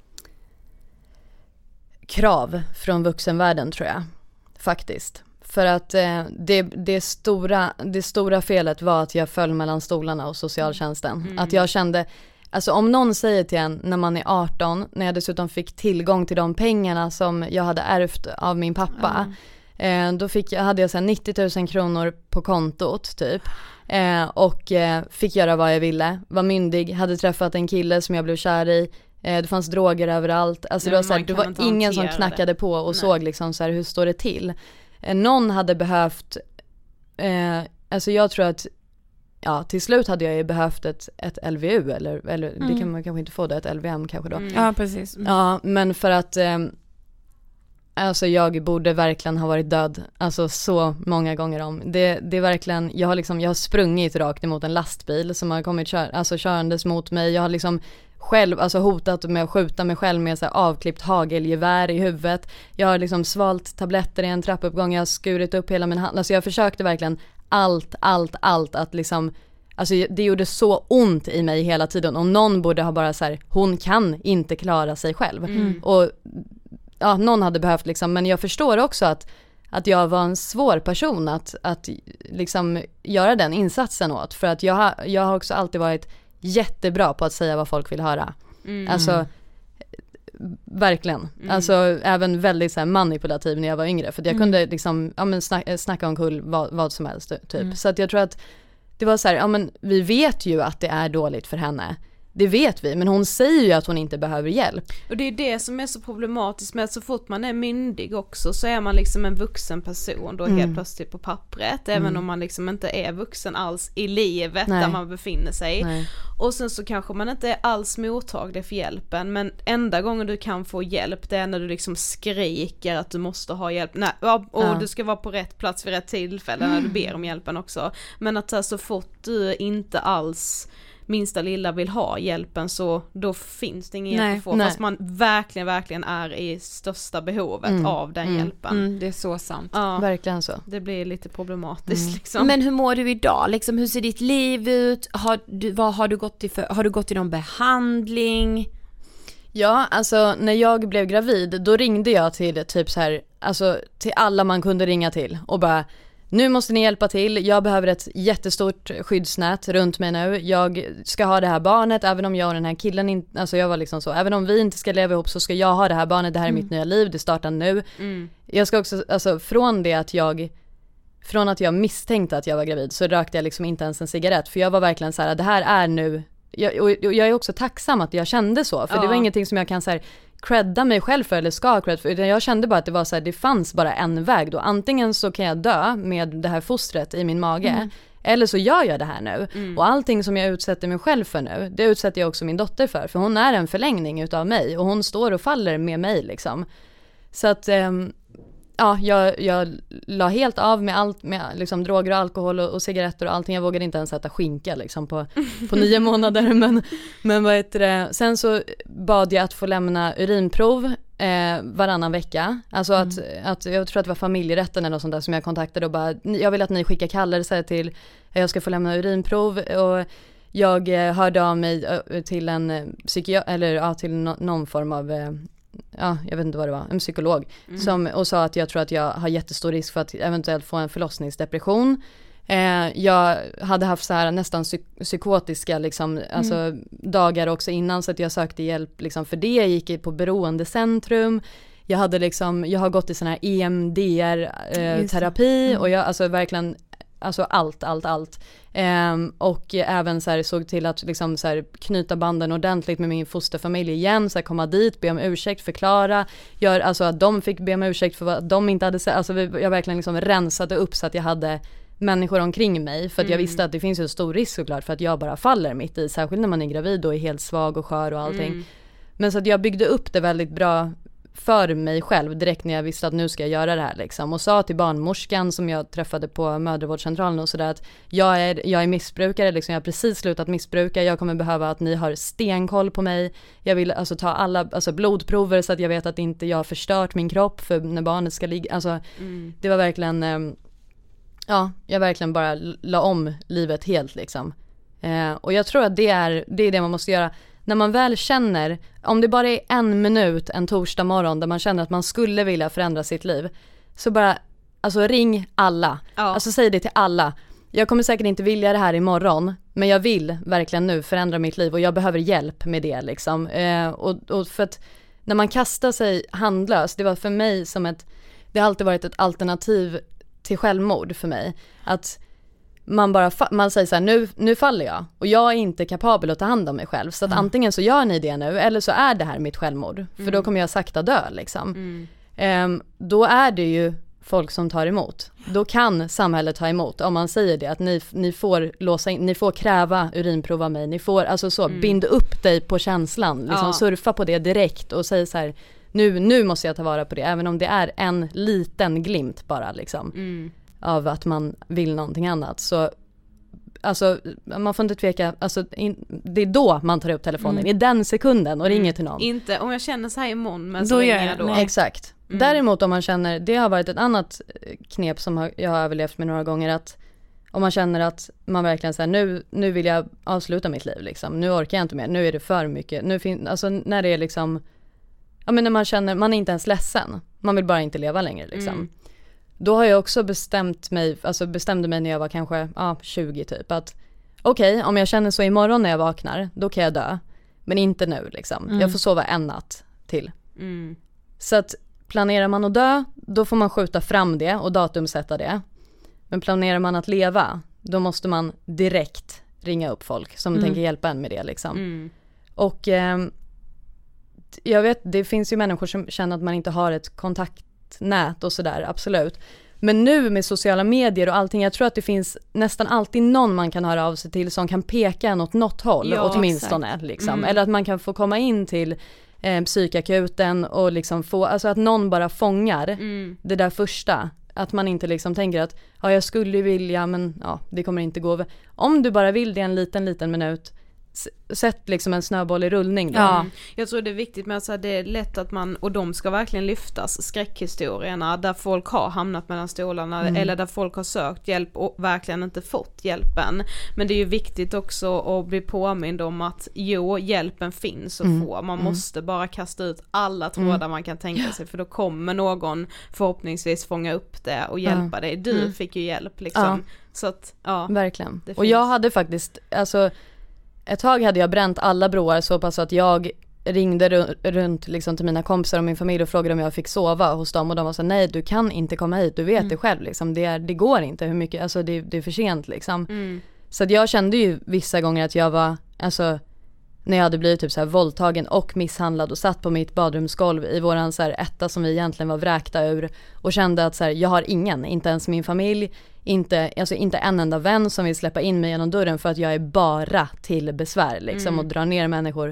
Krav från vuxenvärlden tror jag faktiskt. För att det stora felet var att jag föll mellan stolarna och socialtjänsten. Att jag kände, alltså om någon säger till en när man är 18, när jag dessutom fick tillgång till de pengarna som jag hade ärvt av min pappa, då hade jag så här 90 000 kronor på kontot typ, och fick göra vad jag ville, var myndig, hade träffat en kille som jag blev kär i, det fanns droger överallt, alltså det var ingen som knackade på och såg liksom så här, hur står det till. Någon hade behövt, alltså jag tror att till slut hade jag ju behövt ett LVU eller det kan man kanske inte få det, ett LVM kanske då. Ja, precis. Ja, men för att alltså jag borde verkligen ha varit död, alltså så många gånger om. Det är verkligen, jag har sprungit rakt emot en lastbil som har kommit körandes mot mig. Jag har liksom själv hotat med att skjuta mig själv med så här avklippt hagelgevär i huvudet. Jag har liksom svalt tabletter i en trappuppgång, jag har skurit upp hela min hand. Alltså jag försökte verkligen allt att liksom, alltså det gjorde så ont i mig hela tiden, och någon borde ha bara så här, hon kan inte klara sig själv. Och någon hade behövt liksom, men jag förstår också att jag var en svår person att liksom göra den insatsen åt, för att jag har också alltid varit jättebra på att säga vad folk vill höra. Alltså verkligen. Alltså även väldigt så här manipulativ när jag var yngre, för att jag kunde liksom snacka omkull vad som helst typ. Så att jag tror att det var så här, men vi vet ju att det är dåligt för henne. Det vet vi, men hon säger ju att hon inte behöver hjälp. Och det är det som är så problematiskt med att så fort man är myndig också så är man liksom en vuxen person då helt plötsligt på pappret, även om man liksom inte är vuxen alls i livet där man befinner sig. Nej. Och sen så kanske man inte är alls mottaglig för hjälpen, men enda gången du kan få hjälp, det är när du liksom skriker att du måste ha hjälp. Du ska vara på rätt plats vid rätt tillfälle när du ber om hjälpen också. Men att så fort du inte alls minsta lilla vill ha hjälpen, så då finns det ingen hjälp att få, fast man verkligen är i största behovet av den hjälpen. Det är så sant. Ja, verkligen så. Det blir lite problematiskt liksom. Men hur mår du idag? Liksom, hur ser ditt liv ut? Har du gått i någon behandling? Ja, alltså när jag blev gravid, då ringde jag till typ så här, alltså till alla man kunde ringa till och bara, nu måste ni hjälpa till, jag behöver ett jättestort skyddsnät runt mig nu, jag ska ha det här barnet, även om jag och den här killen alltså jag var liksom så, även om vi inte ska leva ihop så ska jag ha det här barnet, det här är mitt nya liv, det startar nu. Jag ska också, alltså från att jag misstänkte att jag var gravid så rökte jag liksom inte ens en cigarett, för jag var verkligen så här, det här är nu, jag är också tacksam att jag kände så, för det var ingenting som jag kan så här credda mig själv för eller ska credda för, utan jag kände bara att det var så här, det fanns bara en väg då, antingen så kan jag dö med det här fostret i min mage, eller så gör jag det här nu, och allting som jag utsätter mig själv för nu, det utsätter jag också min dotter för hon är en förlängning utav mig och hon står och faller med mig liksom. Så att jag la helt av med allt, med liksom droger och alkohol och cigaretter och allting. Jag vågade inte ens äta skinka liksom på 9 månader, men vad heter det? Sen så bad jag att få lämna urinprov varannan vecka. Alltså att jag tror att det var familjerätten eller något sånt där som jag kontaktade och bara, jag vill att ni skickar kallelse till jag ska få lämna urinprov, och jag hörde av mig till en till någon form av jag vet inte vad det var, en psykolog och sa att jag tror att jag har jättestor risk för att eventuellt få en förlossningsdepression. Jag hade haft så här nästan psykotiska liksom, alltså dagar också innan, så att jag sökte hjälp liksom för det. Jag gick på beroendecentrum. Jag har gått i sån här EMDR terapi och jag alltså verkligen allt. Och även så här, såg till att liksom så här, knyta banden ordentligt med min fosterfamilj igen, så här, komma dit, be om ursäkt, förklara, alltså att de fick be om ursäkt för vad de inte hade sett. Alltså jag verkligen liksom rensade upp så att jag hade människor omkring mig, för att jag visste att det finns ju en stor risk såklart för att jag bara faller mitt i, särskilt när man är gravid och är helt svag och skör och allting. Men så att jag byggde upp det väldigt bra för mig själv direkt när jag visste att nu ska jag göra det här liksom, och sa till barnmorskan som jag träffade på mödravårdscentralen och sådär att jag är missbrukare liksom, jag har precis slutat missbruka, jag kommer behöva att ni har stenkoll på mig, jag vill alltså ta alla blodprover så att jag vet att inte jag har förstört min kropp för när barnet ska ligga, det var verkligen jag verkligen bara la om livet helt liksom, och jag tror att det är det man måste göra. När man väl känner, om det bara är 1 minut en torsdag morgon där man känner att man skulle vilja förändra sitt liv, så bara, ring alla. Säg det till alla. Jag kommer säkert inte vilja det här imorgon, Men jag vill verkligen nu förändra mitt liv och jag behöver hjälp med det liksom. Och för att när man kastar sig handlöst, det var för mig det har alltid varit ett alternativ till självmord för mig. Att man säger så här, nu faller jag och jag är inte kapabel att ta hand om mig själv. Så att antingen så gör ni det nu eller så är det här mitt självmord. För då kommer jag sakta dö liksom. Då är det ju folk som tar emot. Då kan samhället ta emot om man säger det, att ni får låsa in, ni får kräva urinprov av mig, ni får alltså så bind upp dig på känslan, liksom surfa på det direkt och säga så här, nu måste jag ta vara på det, även om det är en liten glimt bara liksom av att man vill någonting annat. Så alltså man får inte tveka, alltså det är då man tar upp telefonen, i den sekunden och ringer till någon. Inte om jag känner så här imorgon, men så ringer jag då. Exakt. Däremot om man känner, det har varit ett annat knep som jag har överlevt med några gånger, att om man känner att man verkligen säger nu vill jag avsluta mitt liv liksom, nu orkar jag inte mer, nu är det för mycket, alltså när det är liksom, ja men när man känner, man är inte ens ledsen, man vill bara inte leva längre liksom. Då har jag också bestämde mig när jag var kanske 20 typ, att okej, om jag känner så imorgon när jag vaknar, då kan jag dö, men inte nu liksom. Jag får sova en natt till. Så att planerar man att dö, då får man skjuta fram det och datumsätta det. Men planerar man att leva, då måste man direkt ringa upp folk som tänker hjälpa en med det liksom. Och jag vet, det finns ju människor som känner att man inte har ett kontaktnät och sådär, absolut. Men nu med sociala medier och allting, jag tror att det finns nästan alltid någon man kan höra av sig till som kan peka en åt något håll, åtminstone liksom. Eller att man kan få komma in till psykakuten och liksom få, alltså att någon bara fångar det där första, att man inte liksom tänker att jag skulle vilja, men det kommer inte gå. Om du bara vill det en liten minut, sätt liksom en snöboll i rullning då. Jag tror det är viktigt med att det är lätt att man, och de ska verkligen lyftas, skräckhistorierna där folk har hamnat mellan stolarna eller där folk har sökt hjälp och verkligen inte fått hjälpen. Men det är ju viktigt också att bli påmind om att hjälpen finns att få. Man måste bara kasta ut alla trådar man kan tänka sig, för då kommer någon förhoppningsvis fånga upp det och hjälpa dig. Du fick ju hjälp liksom. Så att, verkligen. Och jag hade faktiskt, alltså ett tag hade jag bränt alla broar så pass att jag ringde runt liksom till mina kompisar och min familj och frågade om jag fick sova hos dem, och de var så nej, du kan inte komma hit, du vet det själv liksom, det går inte, hur mycket, alltså det är för sent liksom. Så att jag kände ju vissa gånger att jag var, alltså när jag hade blivit typ så här våldtagen och misshandlad och satt på mitt badrumsgolv i våran så här etta som vi egentligen var vräkta ur, och kände att så här, jag har ingen, inte ens min familj, inte en enda vän som vill släppa in mig genom dörren, för att jag är bara till besvär liksom, och drar ner människor.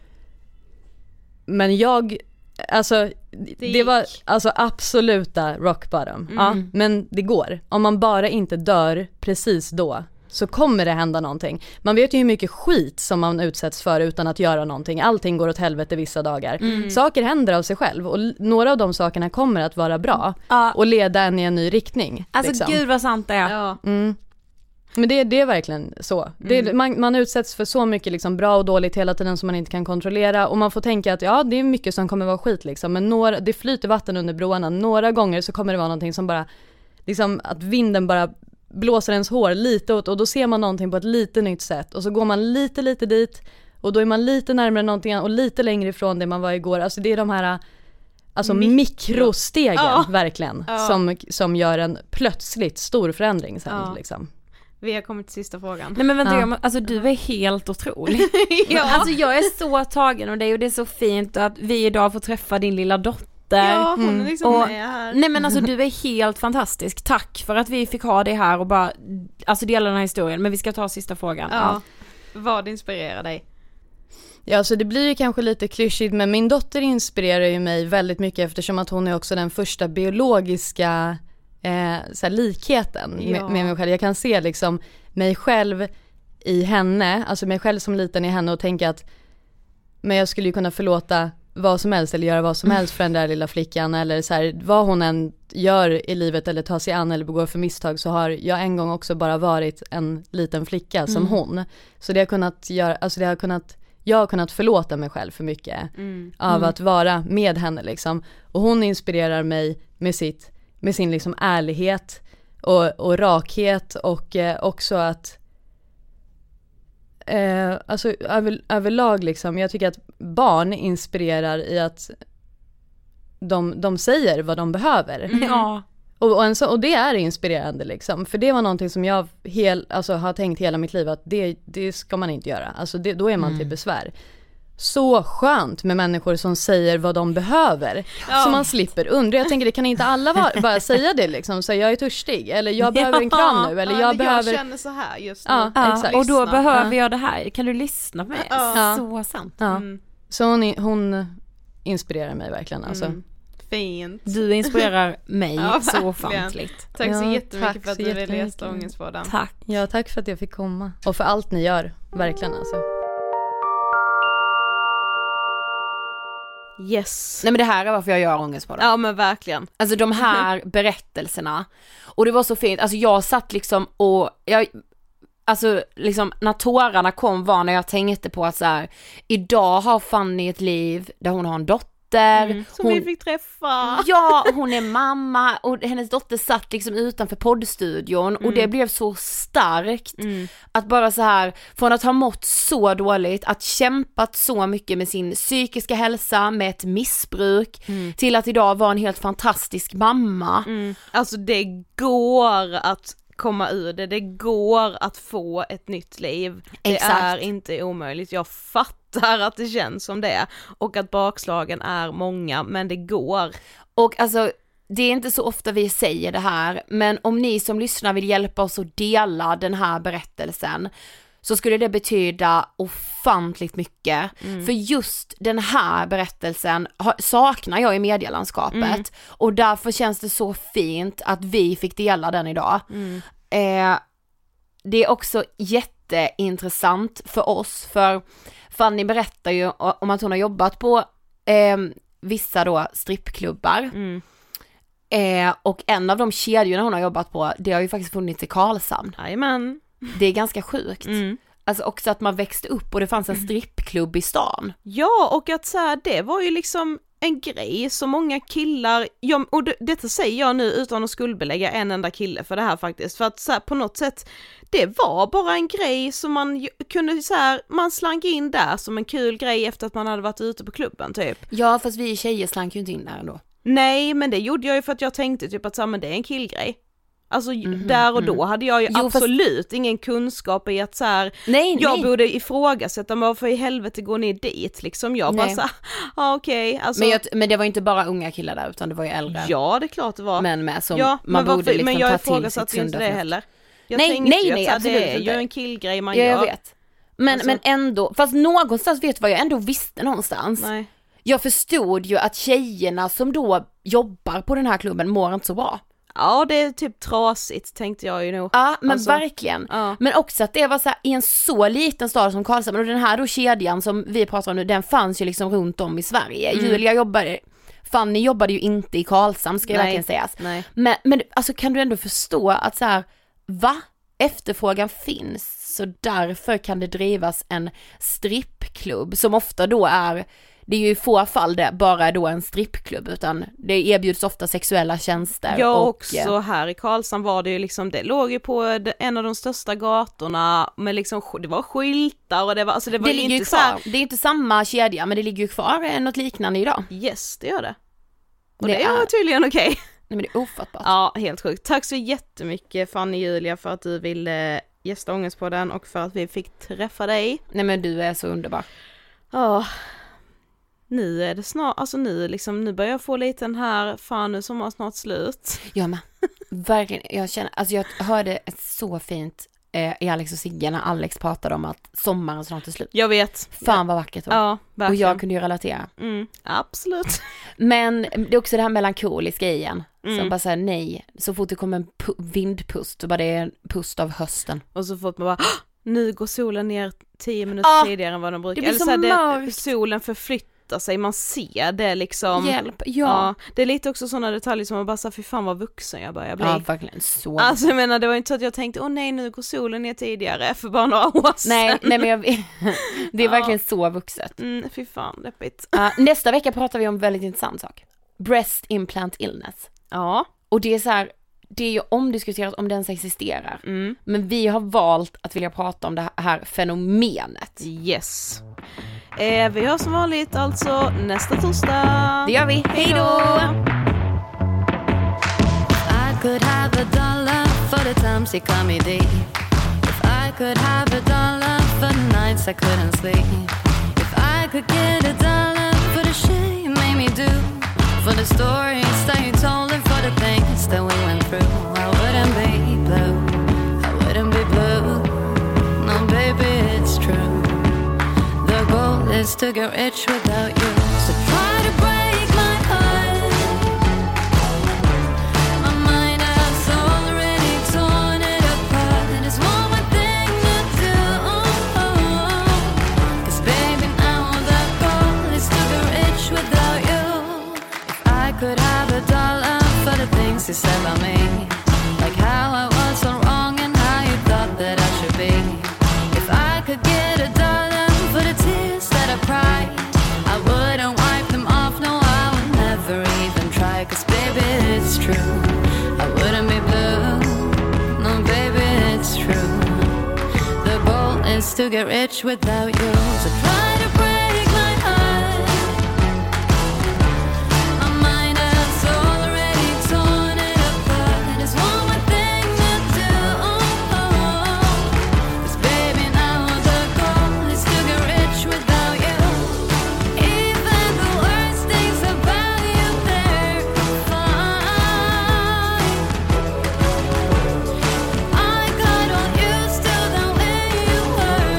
Men det var alltså absoluta rock bottom. Men det går. Om man bara inte dör precis då, så kommer det hända någonting. Man vet ju hur mycket skit som man utsätts för utan att göra någonting. Allting går åt helvete vissa dagar. Saker händer av sig själv, och några av de sakerna kommer att vara bra och leda en i en ny riktning. Alltså liksom. gud vad sant det är. Men det är verkligen så. Man utsätts för så mycket liksom bra och dåligt hela tiden som man inte kan kontrollera, och man får tänka att det är mycket som kommer vara skit liksom, men det flyter vatten under broarna. Några gånger så kommer det vara någonting som bara liksom, att vinden bara blåser ens hår lite åt, och då ser man någonting på ett lite nytt sätt, och så går man lite dit, och då är man lite närmare någonting och lite längre ifrån det man var igår. Alltså det är de här mikrostegen verkligen som gör en plötsligt stor förändring sen liksom. Vi har kommit till sista frågan. Nej men vänta, alltså du är helt otrolig. Alltså jag är så tagen av dig, och det är så fint att vi idag får träffa din lilla dotter. Ja, hon är liksom med här. Nej men alltså du är helt fantastisk. Tack för att vi fick ha dig här och bara dela den här historien. Men vi ska ta sista frågan. Vad inspirerar dig? Ja, så det blir ju kanske lite klyschigt, men min dotter inspirerar ju mig väldigt mycket, eftersom att hon är också den första biologiska så här, likheten med mig själv. Jag kan se liksom mig själv i henne, alltså mig själv som liten i henne, och tänka att men jag skulle ju kunna förlåta vad som helst eller göra vad som helst för den där lilla flickan, eller så här, vad hon än gör i livet eller tar sig an eller begår för misstag, så har jag en gång också bara varit en liten flicka som hon. Så det har kunnat göra, alltså jag har kunnat förlåta mig själv för mycket av att vara med henne liksom. Och hon inspirerar mig med sin liksom ärlighet och rakhet, och också att alltså överlag liksom, jag tycker att barn inspirerar i att de säger vad de behöver. Ja. Och det är inspirerande liksom, för det var någonting som jag har tänkt hela mitt liv att det ska man inte göra, alltså då är man till besvär. Så skönt med människor som säger vad de behöver, så man slipper undra. Jag tänker, det kan inte alla bara säga det liksom, så jag är törstig, eller jag behöver en kram nu, eller jag känner så här just nu. Exakt. Och då behöver jag det här, kan du lyssna på mig? Så sant. Så hon inspirerar mig verkligen alltså. Fint. Du inspirerar mig så verkligen. ofantligt. Tack så jättemycket tack för att så du ville jättemycket. gästa Ångestpodden. Tack. Ja, tack för att jag fick komma. Och för allt ni gör, verkligen alltså. Yes. Nej men det här är varför jag gör Ångestpodden. Ja men verkligen. Alltså de här berättelserna. Och det var så fint, alltså jag satt liksom och alltså liksom när tårarna kom var när jag tänkte på att så här, idag har Fanny ett liv där hon har en dotter. Som vi fick träffa. Ja, hon är mamma och hennes dotter satt liksom utanför poddstudion och det blev så starkt att bara så här, från att ha mått så dåligt, att kämpat så mycket med sin psykiska hälsa, med ett missbruk, till att idag vara en helt fantastisk mamma. Alltså det går att komma ur det går att få ett nytt liv. Det är inte omöjligt. Jag fattar att det känns som det och att bakslagen är många, men det går. Och alltså det är inte så ofta vi säger det här, men om ni som lyssnar vill hjälpa oss att dela den här berättelsen, så skulle det betyda ofantligt mycket. För just den här berättelsen saknar jag i medielandskapet. Och därför känns det så fint att vi fick dela den idag. Det är också jätteintressant för oss, för Fanny berättar ju om att hon har jobbat på vissa då strippklubbar. Och en av de kedjorna hon har jobbat på, det har ju faktiskt funnits i Karlshamn. Jajamän. Det är ganska sjukt. Alltså också att man växte upp och det fanns en strippklubb i stan. Ja, och att så här, det var ju liksom en grej som många killar, och detta säger jag nu utan att skuldbelägga en enda kille för det här faktiskt, för att så här, på något sätt, det var bara en grej som man kunde så här, man slank in där som en kul grej efter att man hade varit ute på klubben typ. Ja, fast vi tjejer slank ju inte in där ändå. Nej, men det gjorde jag ju för att jag tänkte typ att så här, men det är en killgrej. Alltså där och då hade jag ju absolut ingen kunskap i att så här, jag borde ifrågasätta, varför i helvete går ni dit liksom, jag bara såhär, okej. Alltså, men det var inte bara unga killar där, utan det var ju äldre. Ja, det är klart det var. Men med som man borde liksom men jag ta till sitt ifrågasatte inte det heller. Jag nej, tänkte att absolut det är inte. ju en killgrej man gör. gör. Jag vet. Men ändå, fast någonstans vet vad jag ändå visste någonstans. Nej. Jag förstod ju att tjejerna som då jobbar på den här klubben mår inte så bra. Ja, det är typ trasigt, tänkte jag ju nog. Ja, men alltså, verkligen. Ja. Men också att det var så här, i en så liten stad som Karlshamn, och den här då kedjan som vi pratar om nu, den fanns ju liksom runt om i Sverige. Fanny jobbade ju inte i Karlshamn, ska jag verkligen sägas. Nej. Men alltså, kan du ändå förstå att så här, efterfrågan finns, så därför kan det drivas en strippklubb som ofta då det är ju i få fall det bara då en strippklubb, utan det erbjuds ofta sexuella tjänster. Ja, och också här i Karlshamn var det ju liksom, det låg ju på en av de största gatorna, men liksom det var skyltar och det var, alltså det var ligger inte kvar. så här... Det är inte samma kedja, men det ligger ju kvar något liknande idag. Yes, det gör det. Och det är tydligen okej. Nej, men det är ofattbart. Ja, helt sjukt. Tack så jättemycket Fanny Julia för att du ville gästa Ångestpodden och för att vi fick träffa dig. Nej, men du är så underbar. Ja. Nu är det snart, alltså nu börjar jag få lite den här, fan nu som har snart slut. Ja, men verkligen, jag känner, alltså jag hörde ett så fint i Alex och Sigge när Alex pratade om att sommaren snart är slut. Jag vet. Fan vad vackert. Ja, verkligen. Och jag kunde ju relatera. Absolut. Men det är också det här melankoliska igen. Som bara säger nej, så fort det kommer en vindpust, så bara det är en pust av hösten. Och så fort man bara, nu går solen ner 10 minuter tidigare än vad den brukar. Det blir så mörkt. Solen förflyttar sig, man ser det liksom. Hjälp, ja. Det är lite också sådana detaljer som man bara säger, fy fan vad vuxen jag börjar bli. Ja, verkligen så. Alltså jag menar, det var inte så att jag tänkte, åh nej, nu går solen ner tidigare för bara några år sedan. Nej men det är verkligen så vuxet. Fy fan, deppigt. Nästa vecka pratar vi om väldigt intressant sak. Breast implant illness. Ja. Och det är så här, det är ju omdiskuterat om den existerar. Men vi har valt att vilja prata om det här fenomenet. Yes. Vi hörs som vanligt alltså nästa torsdag. Det gör vi. Hej då! I could have a dollar for the times you call me deep. If I could have a dollar for the nights I couldn't sleep. If I could get a dollar for the shit you made me do, for the stories that you told and for the things that we went through, I wouldn't be blue, I wouldn't be blue. No baby, it's true. The goal is to get rich without you. So try to break my heart. My mind has already torn it apart. There's one more thing to do. 'Cause baby, now the goal is to get rich without you. If I could have a dollar for the things you said about me, like how I was so wrong and how you thought that I should be. If I could get a dollar for the tears that I cried, I wouldn't wipe them off, no, I would never even try. 'Cause baby, it's true, I wouldn't be blue. No, baby, it's true. The goal is to get rich without you. So try to break my heart. My mind has already torn it apart. There's one more thing to do. 'Cause baby, now the goal is to get rich without you. Even the worst things about you, they're fine. I got on you still the way you were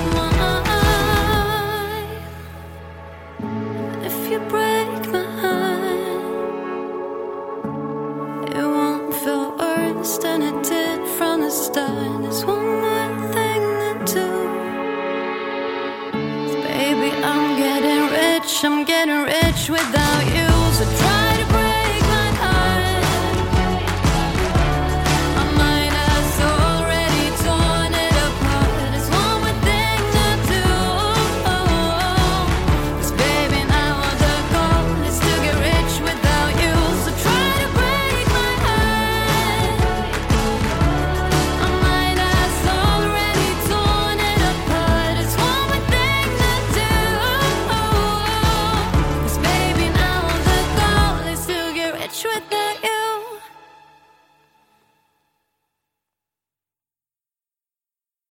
mine. If you break my heart, it won't feel worse than it did from the start. There's one more thing to do. Baby, I'm getting rich without you. So try